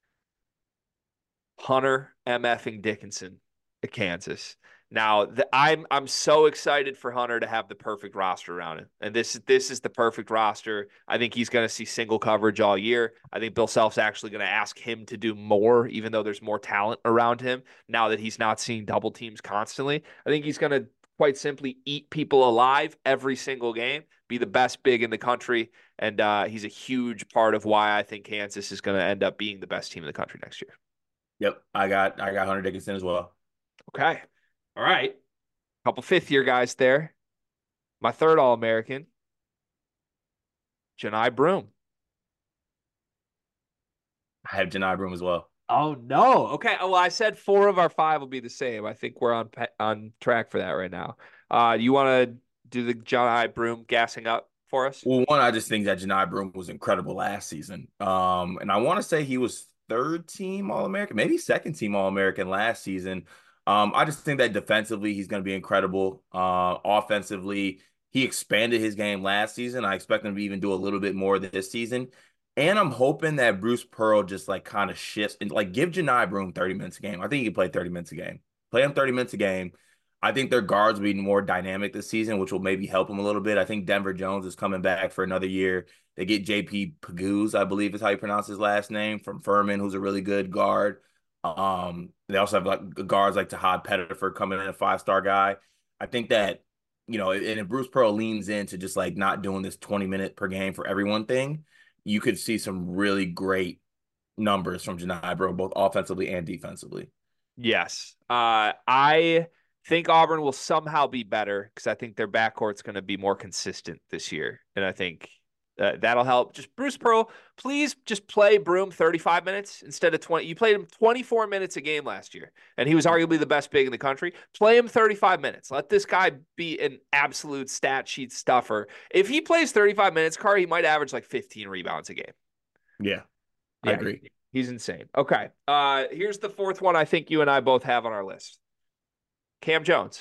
Speaker 2: Hunter MFing Dickinson at Kansas. Now, I'm so excited for Hunter to have the perfect roster around him, and this is the perfect roster. I think he's going to see single coverage all year. I think Bill Self's actually going to ask him to do more, even though there's more talent around him now that he's not seeing double teams constantly. I think he's going to quite simply eat people alive every single game, be the best big in the country, and he's a huge part of why I think Kansas is going to end up being the best team in the country next year.
Speaker 3: Yep, I got Hunter Dickinson as well.
Speaker 2: Okay. All right. Couple fifth-year guys there. My third All-American, Johni Broome.
Speaker 3: I have Johni Broome as well.
Speaker 2: Oh, no. Okay. Well, I said four of our five will be the same. I think we're on track for that right now. You want to do the Johni Broome gassing up for us?
Speaker 3: Well, one, I just think that Johni Broome was incredible last season. And I want to say he was third team All-American, maybe second team All-American last season. I just think that defensively he's going to be incredible. Offensively, he expanded his game last season. I expect him to even do a little bit more this season. And I'm hoping that Bruce Pearl just like kind of shifts and like give Johni Broome 30 minutes a game. I think he can play 30 minutes a game. Play him 30 minutes a game. I think their guards will be more dynamic this season, which will maybe help them a little bit. I think Denver Jones is coming back for another year. They get JP Paguz, I believe is how you pronounce his last name, from Furman, who's a really good guard. They also have like guards like Tahad Pettiford coming in, a 5-star guy. I think that, and if Bruce Pearl leans into just like not doing this 20-minute per game for everyone thing, you could see some really great numbers from Johni Broome, both offensively and defensively.
Speaker 2: Yes. I think Auburn will somehow be better because I think their backcourt's going to be more consistent this year. And I think that'll help. Just Bruce Pearl, please just play Broome 35 minutes instead of 20. You played him 24 minutes a game last year, and he was arguably the best big in the country. Play him 35 minutes. Let this guy be an absolute stat sheet stuffer. If he plays 35 minutes, he might average like 15 rebounds a game.
Speaker 3: Yeah, I agree.
Speaker 2: He's insane. Okay. Here's the fourth one I think you and I both have on our list. Cam Jones.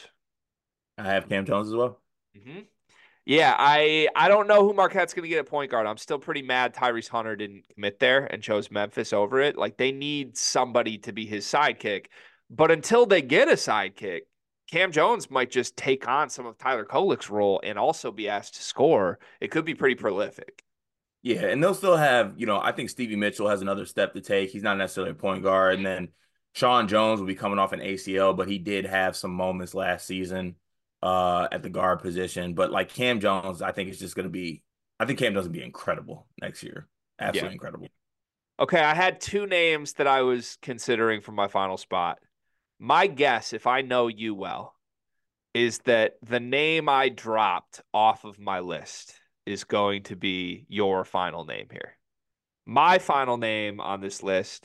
Speaker 3: I have Cam Jones as well.
Speaker 2: Mm-hmm. Yeah, I don't know who Marquette's going to get at point guard. I'm still pretty mad Tyrese Hunter didn't commit there and chose Memphis over it. Like, they need somebody to be his sidekick. But until they get a sidekick, Cam Jones might just take on some of Tyler Kolek's role and also be asked to score. It could be pretty prolific.
Speaker 3: Yeah, and they'll still have, I think Stevie Mitchell has another step to take. He's not necessarily a point guard. And then Sean Jones will be coming off an ACL, but he did have some moments last season at the guard position. But like Cam Jones, I think Cam Jones will be incredible next year. Absolutely incredible.
Speaker 2: Okay, I had two names that I was considering for my final spot. My guess, if I know you well, is that the name I dropped off of my list is going to be your final name here. My final name on this list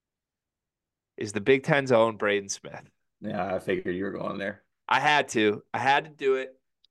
Speaker 2: is the Big Ten's own Braden Smith.
Speaker 3: Yeah, I figured you were going there.
Speaker 2: I had to do it.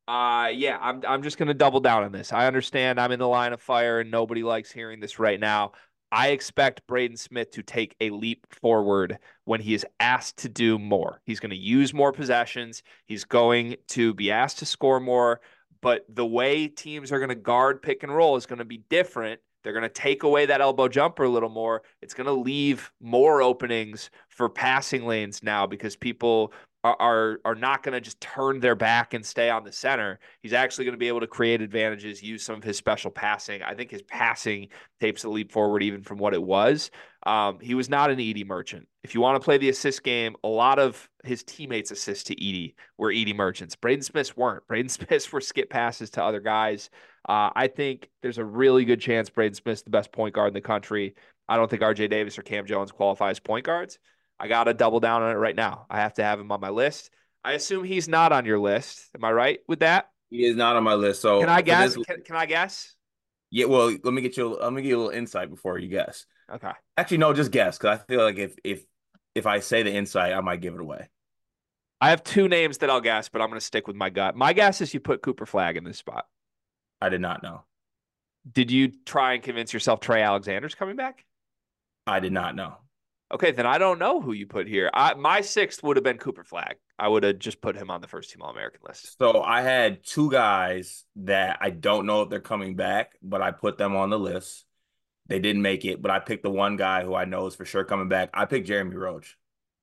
Speaker 2: I'm just going to double down on this. I understand I'm in the line of fire and nobody likes hearing this right now. I expect Braden Smith to take a leap forward when he is asked to do more. He's going to use more possessions. He's going to be asked to score more. But the way teams are going to guard pick and roll is going to be different. They're going to take away that elbow jumper a little more. It's going to leave more openings for passing lanes now because people are not going to just turn their back and stay on the center. He's actually going to be able to create advantages, use some of his special passing. I think his passing takes a leap forward even from what it was. He was not an Edey Merchant. If you want to play the assist game, a lot of his teammates' assists to Edey were Edey Merchants. Braden Smith's weren't. Braden Smith's were skip passes to other guys. I think there's a really good chance Braden Smith's the best point guard in the country. I don't think RJ Davis or Cam Jones qualify as point guards. I got to double down on it right now. I have to have him on my list. I assume he's not on your list. Am I right with that?
Speaker 3: He is not on my list.
Speaker 2: Can
Speaker 3: So
Speaker 2: I
Speaker 3: for
Speaker 2: guess?
Speaker 3: this,
Speaker 2: Can I guess?
Speaker 3: yeah, well, let me give you a little insight before you guess.
Speaker 2: Okay.
Speaker 3: Actually, no, just guess because I feel like if I say the insight, I might give it away.
Speaker 2: I have two names that I'll guess, but I'm going to stick with my gut. My guess is you put Cooper Flag in this spot.
Speaker 3: I did not know.
Speaker 2: Did you try and convince yourself Trey Alexander's coming back?
Speaker 3: I did not know.
Speaker 2: Okay, then I don't know who you put here. My sixth would have been Cooper Flag. I would have just put him on the first team All American list.
Speaker 3: So I had two guys that I don't know if they're coming back, but I put them on the list. They didn't make it, but I picked the one guy who I know is for sure coming back. I picked Jeremy Roach.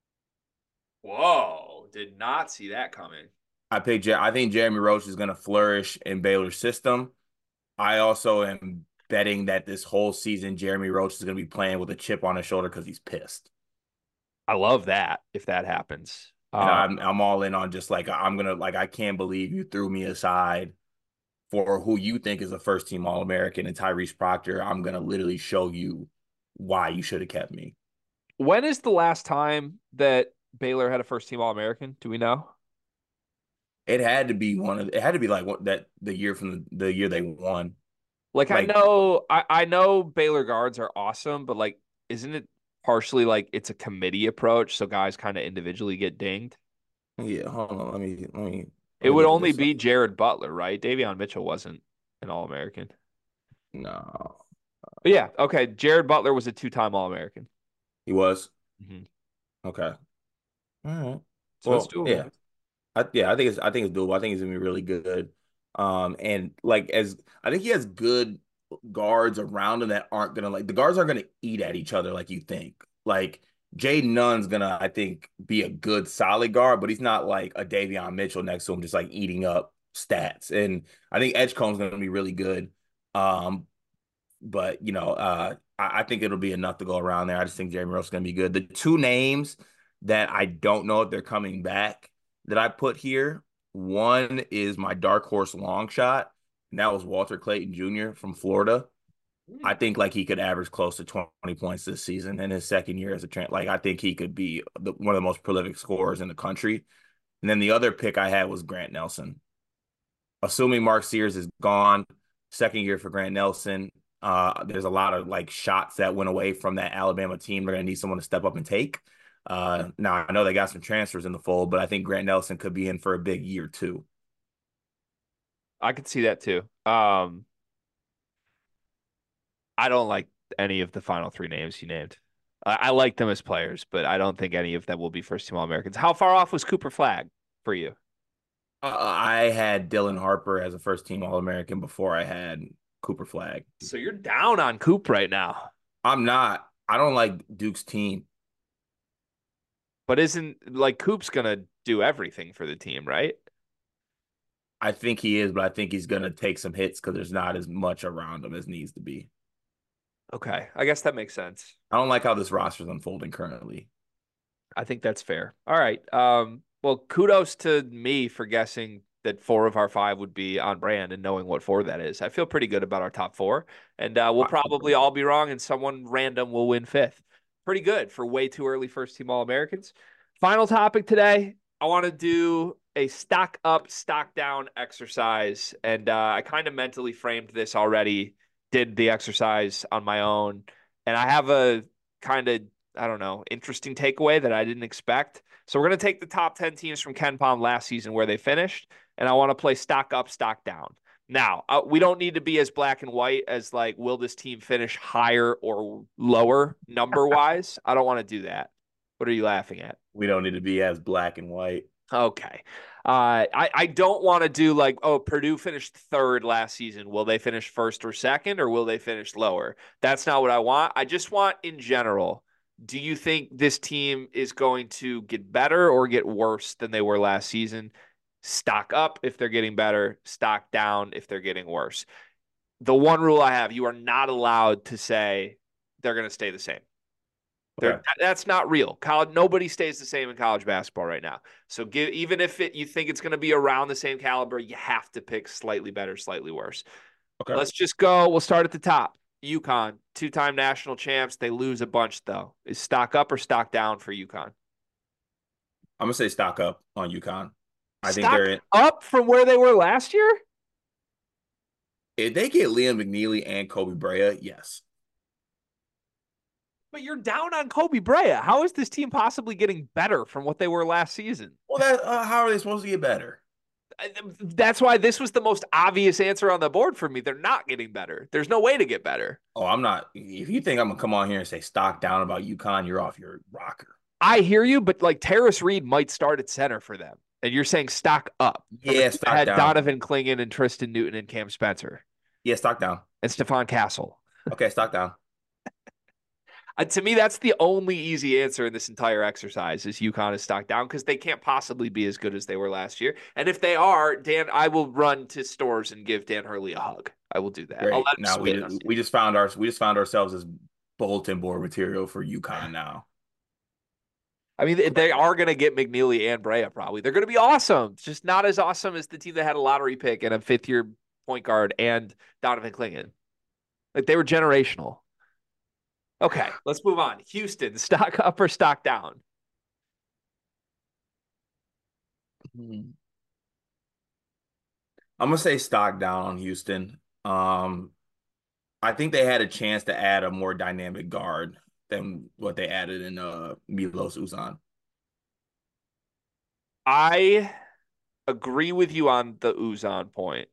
Speaker 2: Whoa, did not see that coming.
Speaker 3: I think Jeremy Roach is going to flourish in Baylor's system. I also am betting that this whole season Jeremy Roach is going to be playing with a chip on his shoulder because he's pissed.
Speaker 2: I love that if that happens.
Speaker 3: And I'm all in on just like I'm gonna like I can't believe you threw me aside for who you think is a first team All American and Tyrese Proctor. I'm gonna literally show you why you should have kept me.
Speaker 2: When is the last time that Baylor had a first team All American? Do we know?
Speaker 3: It had to be like what that the year from the year they won.
Speaker 2: Like
Speaker 3: Like
Speaker 2: I know Baylor guards are awesome, but like isn't it partially like it's a committee approach, so guys kind of individually get dinged?
Speaker 3: yeah, hold on,
Speaker 2: It
Speaker 3: let me
Speaker 2: would
Speaker 3: look
Speaker 2: only
Speaker 3: this up.
Speaker 2: be Jared Butler, right? Davion Mitchell wasn't an All American.
Speaker 3: No,
Speaker 2: But yeah, okay. Jared Butler was a two-time All American.
Speaker 3: he was
Speaker 2: Mm-hmm.
Speaker 3: okay. All right.
Speaker 2: So it's
Speaker 3: Well,
Speaker 2: doable.
Speaker 3: I think it's doable. I think he's gonna be really good. And like as I think he has good guards around him that aren't gonna like the guards aren't gonna eat at each other like you think. Like Jaden Nunn's gonna, I think, be a good solid guard, but he's not like a Davion Mitchell next to him, just like eating up stats. And I think Edgecombe's gonna be really good. Um, but I think it'll be enough to go around there. I just think Jeremy Roach is going to be good. The two names that I don't know if they're coming back that I put here, one is my dark horse long shot, and that was Walter Clayton Jr. from Florida. I think like he could average close to 20 points this season in his second year as a like I think he could be one of the most prolific scorers in the country. And then the other pick I had was Grant Nelson. Assuming Mark Sears is gone, second year for Grant Nelson. There's a lot of like shots that went away from that Alabama team. They're gonna need someone to step up and take. Now I know they got some transfers in the fold, but I think Grant Nelson could be in for a big year too.
Speaker 2: I could see that too. I don't like any of the final three names you named. I like them as players, but I don't think any of them will be first team All Americans. How far off was Cooper Flag for you?
Speaker 3: I had Dylan Harper as a first team All American before I had Cooper Flag.
Speaker 2: So you're down on Coop right now.
Speaker 3: I'm not. I don't like Duke's team.
Speaker 2: But isn't like Coop's gonna do everything for the team, right?
Speaker 3: I think he is, but I think he's gonna take some hits because there's not as much around him as needs to be.
Speaker 2: Okay, I guess that makes sense.
Speaker 3: I don't like how this roster is unfolding currently.
Speaker 2: I think that's fair. All right. Well, kudos to me for guessing that four of our five would be on brand and knowing what four that is. I feel pretty good about our top four, and we'll probably all be wrong, and someone random will win fifth. Pretty good for way too early first team All Americans. Final topic today. I want to do a stock up, stock down exercise, and I kind of mentally framed this already. Did the exercise on my own, and I have a kind of I don't know, interesting takeaway that I didn't expect. So we're going to take the top 10 teams from KenPom last season where they finished, and I want to play stock up, stock down. Now, we don't need to be as black and white as like, will this team finish higher or lower number wise? I don't want to do that. What are you laughing at?
Speaker 3: We don't need to be as black and white.
Speaker 2: Okay. I don't want to do like, oh, Purdue finished third last season. Will they finish first or second, or will they finish lower? That's not what I want. I just want in general. Do you think this team is going to get better or get worse than they were last season? Stock up if they're getting better, stock down if they're getting worse. The one rule I have, you are not allowed to say they're going to stay the same.
Speaker 3: Okay.
Speaker 2: That's not real. Nobody stays the same in college basketball right now. So even if you think it's going to be around the same caliber, you have to pick slightly better, slightly worse.
Speaker 3: Okay.
Speaker 2: Let's just go. We'll start at the top. UConn, two-time national champs. They lose a bunch though. Is stock up or stock down for UConn?
Speaker 3: I'm gonna say stock up on UConn. I think
Speaker 2: Stock
Speaker 3: they're
Speaker 2: up from where they were last year?
Speaker 3: if they get Liam McNeely and Kobe Brea, yes.
Speaker 2: But you're down on Kobe Brea. How is this team possibly getting better from what they were last season?
Speaker 3: Well, that how are they supposed to get better?
Speaker 2: That's why this was the most obvious answer on the board for me. They're not getting better. There's no way to get better.
Speaker 3: Oh, I'm not. If you think I'm gonna come on here and say stock down about UConn, you're off your rocker.
Speaker 2: I hear you, but like Terrace Reed might start at center for them. And you're saying stock up.
Speaker 3: Yeah, stock
Speaker 2: had
Speaker 3: down.
Speaker 2: Donovan Clingan and Tristan Newton and Cam Spencer.
Speaker 3: Yeah, stock down.
Speaker 2: And Stephon Castle.
Speaker 3: Okay, stock down.
Speaker 2: To me, that's the only easy answer in this entire exercise is UConn is stock down because they can't possibly be as good as they were last year. And if they are, Dan, I will run to stores and give Dan Hurley a hug. I will do that.
Speaker 3: Great.
Speaker 2: I'll let him
Speaker 3: Now we just found ourselves as bulletin board material for UConn now.
Speaker 2: I mean, they are going to get McNeely and Brea probably. They're going to be awesome. It's just not as awesome as the team that had a lottery pick and a fifth-year point guard and Donovan Clingan. Like, they were generational. Okay, let's move on. Houston, stock up or stock down?
Speaker 3: I'm gonna say stock down on Houston. I think they had a chance to add a more dynamic guard than what they added in Milos Uzan.
Speaker 2: I agree with you on the Uzan point.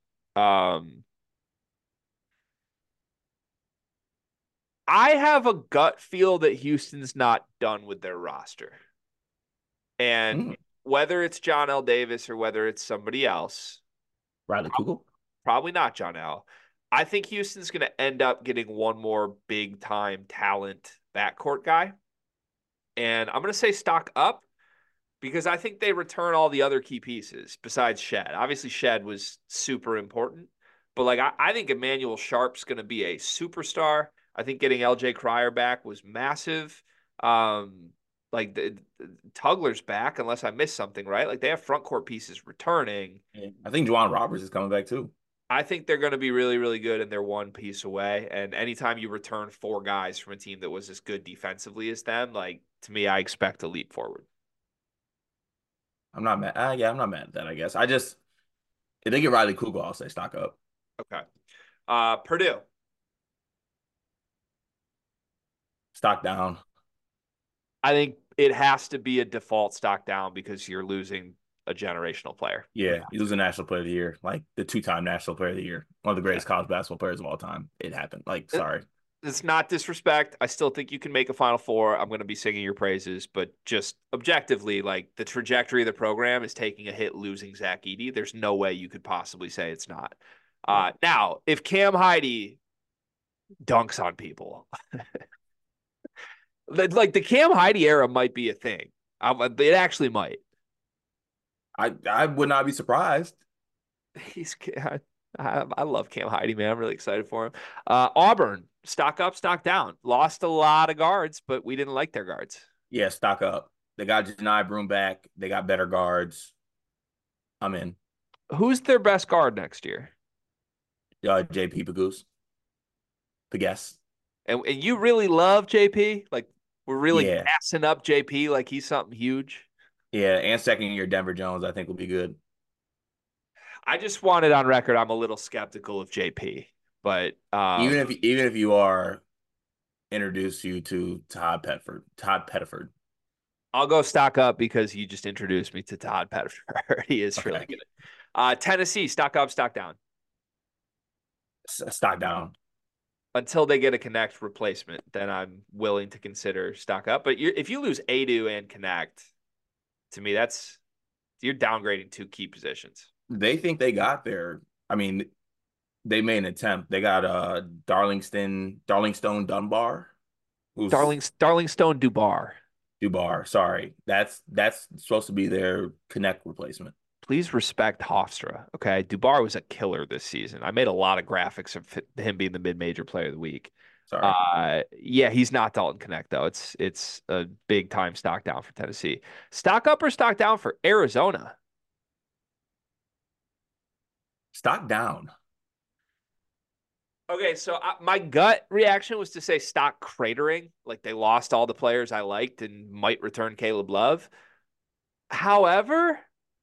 Speaker 2: I have a gut feel that Houston's not done with their roster. And whether it's John L. Davis or whether it's somebody else,
Speaker 3: Riley Kugel?
Speaker 2: Probably not John L. I think Houston's going to end up getting one more big-time talent backcourt guy. And I'm going to say stock up because I think they return all the other key pieces besides Shed. Obviously, Shed was super important. But like I think Emmanuel Sharp's going to be a superstar. I think getting LJ Cryer back was massive. Like the Tugler's back, unless I missed something, right? Like they have front court pieces returning.
Speaker 3: I think Juwan Roberts is coming back too.
Speaker 2: I think they're going to be really, really good, and they're one piece away. And anytime you return four guys from a team that was as good defensively as them, like to me, I expect a leap forward.
Speaker 3: I'm not mad. I'm not mad at that. I guess I just if they get Riley Kugel, I'll say stock up.
Speaker 2: Okay. Purdue.
Speaker 3: Stock down.
Speaker 2: I think it has to be a default stock down because you're losing a generational player.
Speaker 3: Yeah, you lose a national player of the year, like the two-time national player of the year, one of the greatest college basketball players of all time. It happened. Like, sorry.
Speaker 2: It's not disrespect. I still think you can make a Final Four. I'm going to be singing your praises, but just objectively, like the trajectory of the program is taking a hit losing Zach Edey. There's no way you could possibly say it's not. Now, if Cam Heide dunks on people, like the Cam Heide era might be a thing. It actually might.
Speaker 3: I would not be surprised.
Speaker 2: I love Cam Heide, man. I'm really excited for him. Auburn, stock up, stock down. Lost a lot of guards, but we didn't like their guards.
Speaker 3: Yeah, stock up. They got Janai Broome back. They got better guards. I'm in.
Speaker 2: Who's their best guard next year?
Speaker 3: JP Pagoose. Paguess.
Speaker 2: And you really love JP? Like, we're really gassing up JP like he's something huge?
Speaker 3: Yeah, and second year Denver Jones, I think, will be good.
Speaker 2: I just wanted on record I'm a little skeptical of JP, but
Speaker 3: even if you are, introduce you to Todd Pettiford.
Speaker 2: I'll go stock up because you just introduced me to Todd Pettiford. He is really good. Tennessee, stock up, stock down.
Speaker 3: Stock down.
Speaker 2: Until they get a Connect replacement, then I'm willing to consider stock up. But if you lose Adu and Connect, to me, you're downgrading two key positions.
Speaker 3: They think they got there. I mean, they made an attempt. They got Darlingstone Dunbar.
Speaker 2: Darlingstone Dubar.
Speaker 3: Dubar, sorry. That's supposed to be their Connect replacement.
Speaker 2: Please respect Hofstra. Okay. Dubar was a killer this season. I made a lot of graphics of him being the mid-major player of the week.
Speaker 3: Sorry.
Speaker 2: Yeah, he's not Dalton Connect, though. It's a big time stock down for Tennessee. Stock up or stock down for Arizona?
Speaker 3: Stock down.
Speaker 2: Okay, so my gut reaction was to say stock cratering, like they lost all the players I liked and might return Caleb Love. However,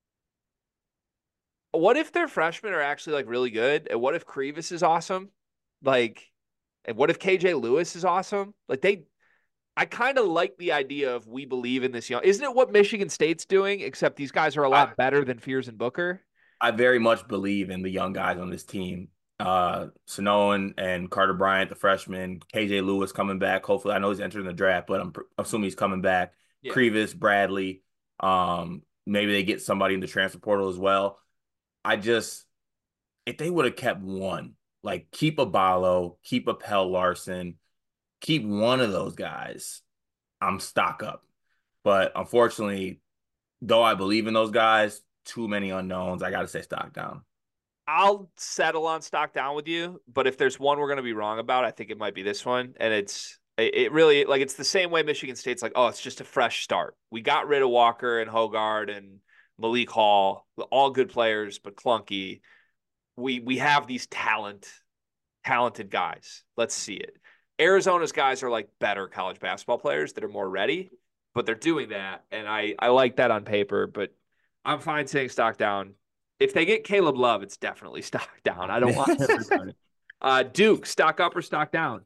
Speaker 2: what if their freshmen are actually like really good? And what if Krevis is awesome? Like, and what if KJ Lewis is awesome? I kind of like the idea of we believe in this young. Isn't it what Michigan State's doing? Except these guys are a
Speaker 3: I
Speaker 2: lot better than Fears and Booker.
Speaker 3: I very much believe in the young guys on this team. Sanoan and Carter Bryant, the freshman, KJ Lewis coming back. Hopefully, I know he's entering the draft, but I'm assuming he's coming back.
Speaker 2: Yeah.
Speaker 3: Krevis, Bradley. Maybe they get somebody in the transfer portal as well. I just, if they would have kept one, like keep a Ballo, keep a Pell Larson, keep one of those guys, I'm stock up. But unfortunately, though I believe in those guys, too many unknowns. I got to say stock down.
Speaker 2: I'll settle on stock down with you, but if there's one we're going to be wrong about, I think it might be this one. And it really like it's the same way Michigan State's like, oh, it's just a fresh start. We got rid of Walker and Hogard and Malik Hall, all good players, but clunky. We have these talented guys. Let's see it. Arizona's guys are like better college basketball players that are more ready, but they're doing that. And I like that on paper, but I'm fine saying stock down. If they get Caleb Love, it's definitely stock down. I don't want them returning. Duke, stock up or stock down?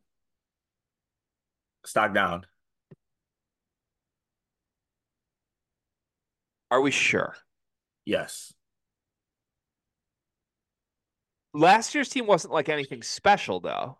Speaker 3: Stock down.
Speaker 2: Are we sure?
Speaker 3: Yes.
Speaker 2: Last year's team wasn't like anything special, though.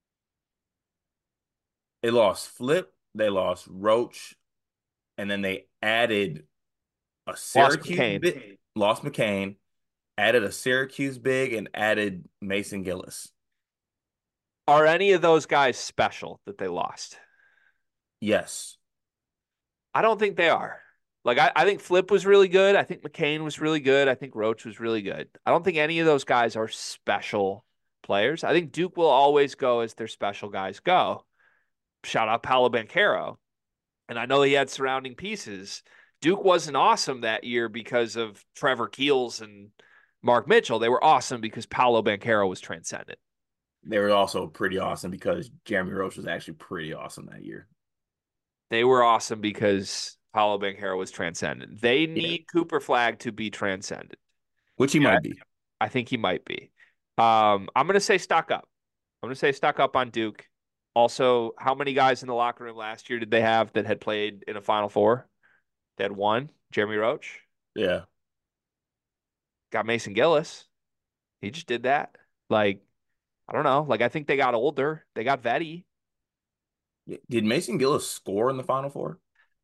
Speaker 3: They lost Flip, they lost Roach, and then they added a Syracuse big, lost McCain, added a Syracuse big, and added Mason Gillis.
Speaker 2: Are any of those guys special that they lost?
Speaker 3: Yes.
Speaker 2: I don't think they are. Like I think Flip was really good. I think McCain was really good. I think Roach was really good. I don't think any of those guys are special players. I think Duke will always go as their special guys go. Shout out Paolo Banchero. And I know he had surrounding pieces. Duke wasn't awesome that year because of Trevor Keels and Mark Mitchell. They were awesome because Paolo Banchero was transcendent.
Speaker 3: They were also pretty awesome because Jeremy Roach was actually pretty awesome that year.
Speaker 2: They were awesome because Paolo Banchero was transcendent. They
Speaker 3: Yeah.
Speaker 2: need Cooper Flag to be transcendent.
Speaker 3: Which he might be.
Speaker 2: I think he might be. I'm going to say stock up. I'm going to say stock up on Duke. Also, how many guys in the locker room last year did they have that had played in a Final Four? They had one, Jeremy Roach.
Speaker 3: Yeah.
Speaker 2: Got Mason Gillis. He just did that. Like, I don't know. Like, I think they got older. They got Vetty.
Speaker 3: Did Mason Gillis score in the Final Four?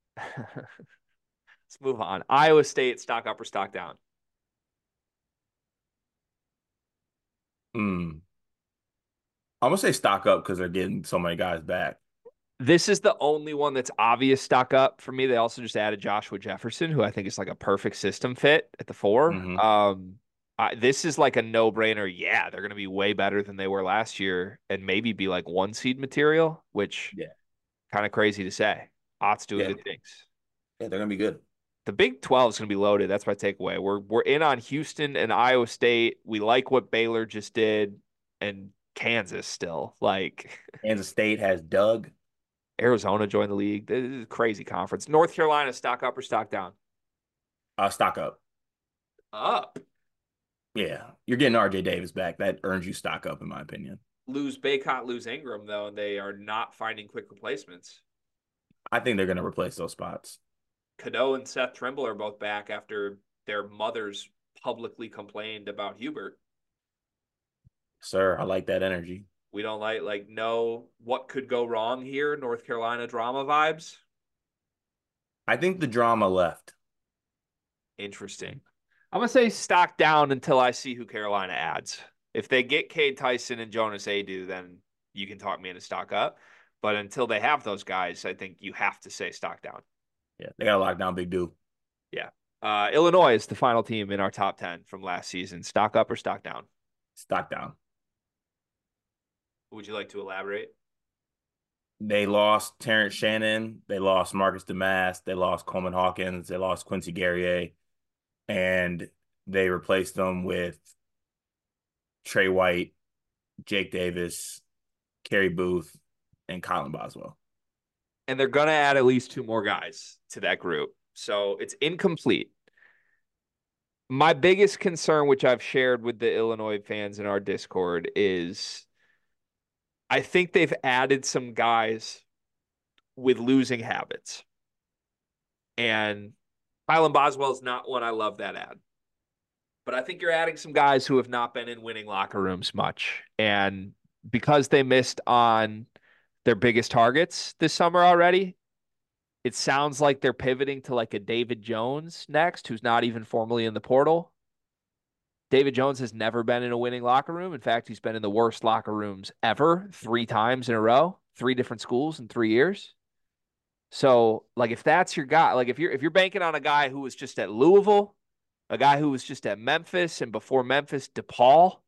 Speaker 2: Let's move on. Iowa State, stock up or stock down?
Speaker 3: I'm gonna say stock up because they're getting so many guys back.
Speaker 2: This is the only one that's obvious stock up for me. They also just added Joshua Jefferson, who I think is like a perfect system fit at the 4. This is like a no-brainer. Yeah, they're going to be way better than they were last year and maybe be like 1 seed material, which kind of crazy to say. Ott's doing good things.
Speaker 3: Yeah, they're going to be good.
Speaker 2: The Big 12 is going to be loaded. That's my takeaway. We're in on Houston and Iowa State. We like what Baylor just did and Kansas still. Like
Speaker 3: Kansas State has Doug.
Speaker 2: Arizona joined the league. This is a crazy conference. North Carolina, stock up or stock down?
Speaker 3: Stock up.
Speaker 2: Up.
Speaker 3: Yeah, you're getting RJ Davis back. That earns you stock up, in my opinion.
Speaker 2: Lose Bacot, lose Ingram, though, and they are not finding quick replacements.
Speaker 3: I think they're going to replace those spots.
Speaker 2: Cadeau and Seth Trimble are both back after their mothers publicly complained about Hubert.
Speaker 3: Sir, I like that energy.
Speaker 2: We don't know what could go wrong here. North Carolina drama vibes.
Speaker 3: I think the drama left.
Speaker 2: Interesting. I'm going to say stock down until I see who Carolina adds. If they get Cade Tyson and Jonas Adu, then you can talk me into stock up. But until they have those guys, I think you have to say stock down.
Speaker 3: Yeah, they got to lock down Big Dude.
Speaker 2: Yeah. Illinois is the final team in our top 10 from last season. Stock up or stock down?
Speaker 3: Stock down.
Speaker 2: Would you like to elaborate?
Speaker 3: They lost Terrence Shannon. They lost Marcus Demas. They lost Coleman Hawkins. They lost Quincy Guerrier. And they replaced them with Trey White, Jake Davis, Kerry Booth, and Colin Boswell.
Speaker 2: And they're going to add at least two more guys to that group. So it's incomplete. My biggest concern, which I've shared with the Illinois fans in our Discord, is I think they've added some guys with losing habits. And Kylan Boswell is not one I love that ad. But I think you're adding some guys who have not been in winning locker rooms much. And because they missed on their biggest targets this summer already, it sounds like they're pivoting to like a David Jones next, who's not even formally in the portal. David Jones has never been in a winning locker room. In fact, he's been in the worst locker rooms ever 3 times in a row, 3 different schools in 3 years. So, like, if that's your guy, like if you're banking on a guy who was just at Louisville, a guy who was just at Memphis, and before Memphis, DePaul,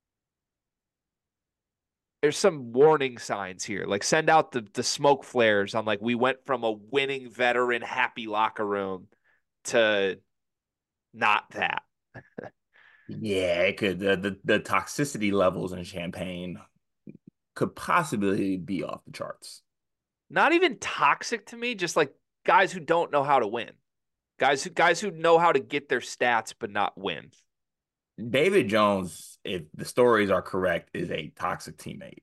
Speaker 2: there's some warning signs here. Like, send out the smoke flares on like we went from a winning veteran happy locker room to not that.
Speaker 3: Yeah, it could. The toxicity levels in Champaign could possibly be off the charts.
Speaker 2: Not even toxic to me, just like guys who don't know how to win. Guys who know how to get their stats but not win.
Speaker 3: David Jones, if the stories are correct, is a toxic teammate.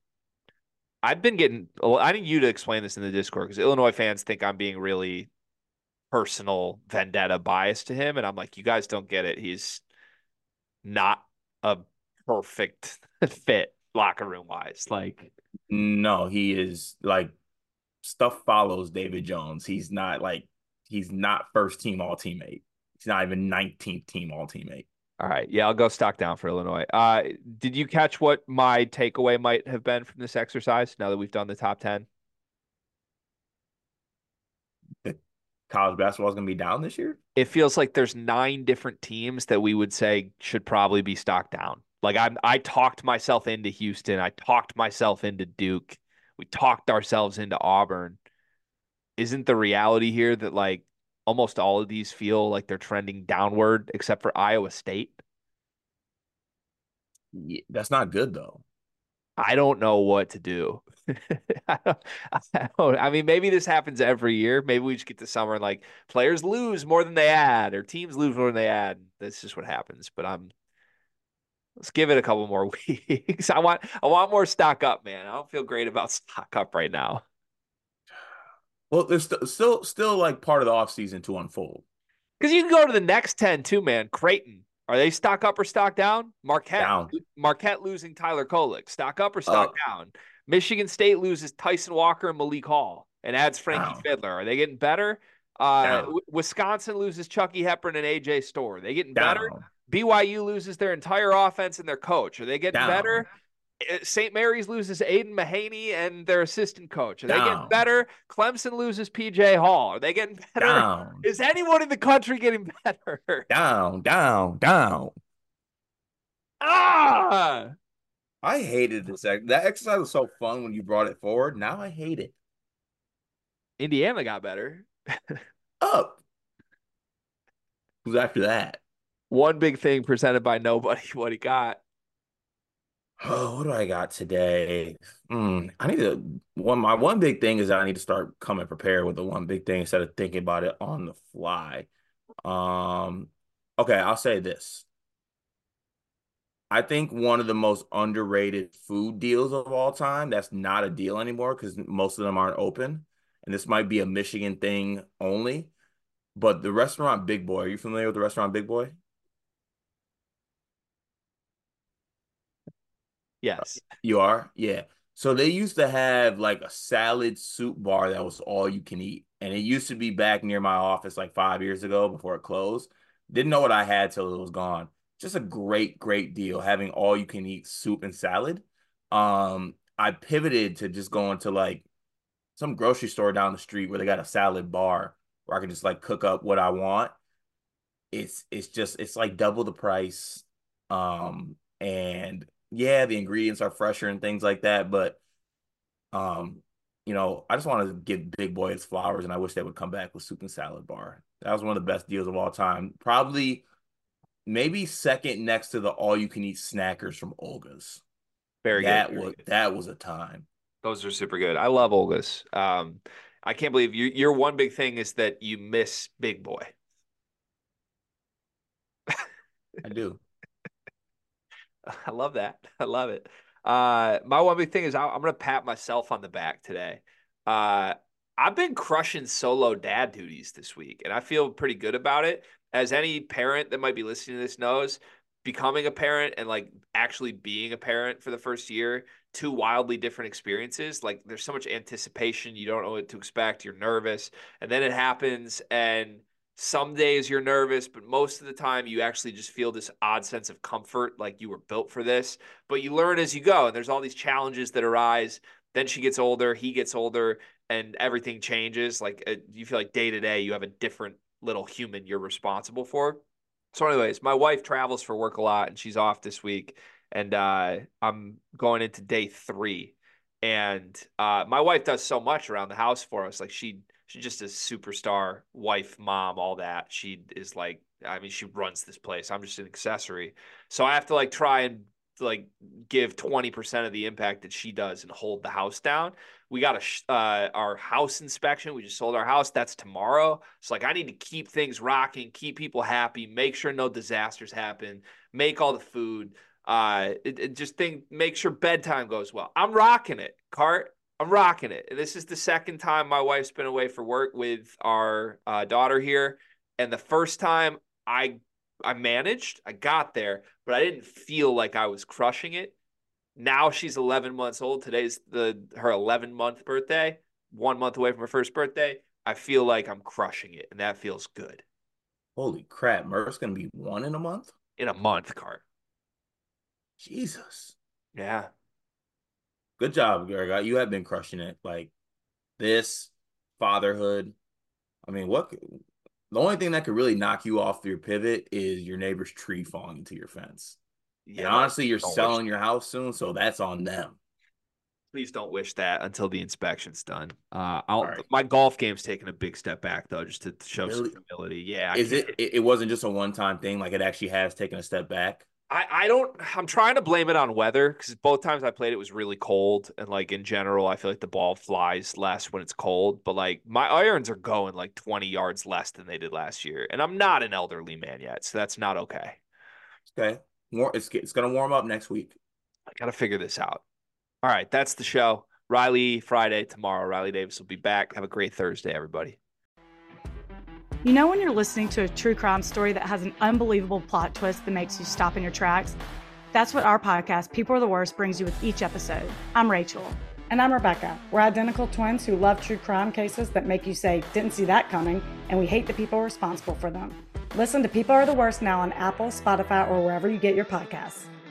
Speaker 2: I need you to explain this in the Discord because Illinois fans think I'm being really personal vendetta biased to him. And I'm like, you guys don't get it. He's not a perfect fit locker room wise. Like,
Speaker 3: No, he is like stuff follows David Jones. He's not first team all teammate. He's not even 19th team all teammate.
Speaker 2: all right, yeah, I'll go stock down for Illinois. Did you catch what my takeaway might have been from this exercise now that we've done the top 10?
Speaker 3: The college basketball is going to be down this year.
Speaker 2: It feels like there's 9 different teams that we would say should probably be stocked down. Like I talked myself into Houston. I talked myself into Duke. We talked ourselves into Auburn. Isn't the reality here that like almost all of these feel like they're trending downward except for Iowa State?
Speaker 3: Yeah, that's not good though.
Speaker 2: I don't know what to do. I I mean, maybe this happens every year. Maybe we just get to summer and like players lose more than they add, or teams lose more than they add. That's just what happens. But let's give it a couple more weeks. I want more stock up, man. I don't feel great about stock up right now.
Speaker 3: Well, there's still like part of the offseason to unfold.
Speaker 2: Because you can go to the next 10 too, man. Creighton. Are they stock up or stock down?
Speaker 3: Down,
Speaker 2: Marquette losing Tyler Kolek. Stock up or stock
Speaker 3: up,
Speaker 2: down? Michigan State loses Tyson Walker and Malik Hall and adds Frankie
Speaker 3: down,
Speaker 2: Fiddler. Are they getting better?
Speaker 3: down,
Speaker 2: Wisconsin loses Chucky Hepburn and AJ Storr. Are they getting better?
Speaker 3: down,
Speaker 2: BYU loses their entire offense and their coach. Are they getting
Speaker 3: down,
Speaker 2: better? St. Mary's loses Aiden Mahaney and their assistant coach. Are they getting
Speaker 3: down,
Speaker 2: better? Clemson loses PJ Hall. Are they getting better?
Speaker 3: down,
Speaker 2: Is anyone in the country getting better?
Speaker 3: down, down, down.
Speaker 2: Ah!
Speaker 3: I hated this. That exercise was so fun when you brought it forward. Now I hate it.
Speaker 2: Indiana got better.
Speaker 3: Up. Who's after that?
Speaker 2: One big thing presented by nobody. What he got.
Speaker 3: Oh, what do I got today? I need to my one big thing is that I need to start coming prepared with the one big thing instead of thinking about it on the fly. Okay, I'll say this. I think one of the most underrated food deals of all time, that's not a deal anymore because most of them aren't open. And this might be a Michigan thing only, but the restaurant Big Boy, are you familiar with the restaurant Big Boy?
Speaker 2: Yes.
Speaker 3: You are? Yeah. So they used to have like a salad soup bar that was all you can eat. And it used to be back near my office like 5 years ago before it closed. Didn't know what I had till it was gone. Just a great, great deal having all you can eat soup and salad. I pivoted to just going to like some grocery store down the street where they got a salad bar where I can just like cook up what I want. It's like double the price. And yeah, the ingredients are fresher and things like that, but um, I just want to give Big Boy its flowers, and I wish they would come back with soup and salad bar. That was one of the best deals of all time. Probably maybe second next to the all you can eat snackers from Olga's.
Speaker 2: Very good.
Speaker 3: That was a time.
Speaker 2: Those are super good. I love Olga's. I can't believe your one big thing is that you miss Big Boy.
Speaker 3: I do.
Speaker 2: I love that. I love it. My one big thing is I'm gonna pat myself on the back today. I've been crushing solo dad duties this week, and I feel pretty good about it. As any parent that might be listening to this knows, becoming a parent and like actually being a parent for the first year, two wildly different experiences. Like there's so much anticipation, you don't know what to expect, you're nervous, and then it happens, and some days you're nervous, but most of the time you actually just feel this odd sense of comfort, like you were built for this. But you learn as you go, and there's all these challenges that arise. Then she gets older, he gets older, and everything changes. Like you feel like day to day you have a different little human you're responsible for. So, anyways, my wife travels for work a lot, and she's off this week, and I'm going into day 3. And my wife does so much around the house for us. Like she's just a superstar wife, mom, all that. She is like, I mean, she runs this place. I'm just an accessory. So I have to like try and like give 20% of the impact that she does and hold the house down. We got our house inspection. We just sold our house. That's tomorrow. So like I need to keep things rocking, keep people happy, make sure no disasters happen, make all the food. Make sure bedtime goes well. I'm rocking it, Cart. I'm rocking it. This is the second time my wife's been away for work with our daughter here. And the first time I managed, I got there, but I didn't feel like I was crushing it. Now she's 11 months old. Today's her 11-month birthday, 1 month away from her first birthday. I feel like I'm crushing it, and that feels good.
Speaker 3: Holy crap. Murph's going to be 1 in a month?
Speaker 2: In a month, Cart.
Speaker 3: Jesus.
Speaker 2: Yeah.
Speaker 3: Good job, Greg. You have been crushing it. Like this fatherhood. I mean, the only thing that could really knock you off your pivot is your neighbor's tree falling into your fence. Yeah, and honestly, you're selling your house soon, so that's on them.
Speaker 2: Please don't wish that until the inspection's done. My golf game's taking a big step back though, just to show some humility. Yeah.
Speaker 3: It wasn't just a one-time thing, like it actually has taken a step back?
Speaker 2: I'm trying to blame it on weather because both times I played it was really cold, and like in general I feel like the ball flies less when it's cold, but like my irons are going like 20 yards less than they did last year, and I'm not an elderly man yet, so that's not okay.
Speaker 3: Okay. It's going to warm up next week.
Speaker 2: I got to figure this out. All right, that's the show. Riley Friday tomorrow. Riley Davis will be back. Have a great Thursday, everybody.
Speaker 4: You know when you're listening to a true crime story that has an unbelievable plot twist that makes you stop in your tracks? That's what our podcast, People Are the Worst, brings you with each episode. I'm Rachel.
Speaker 5: And I'm Rebecca. We're identical twins who love true crime cases that make you say, didn't see that coming, and we hate the people responsible for them. Listen to People Are the Worst now on Apple, Spotify, or wherever you get your podcasts.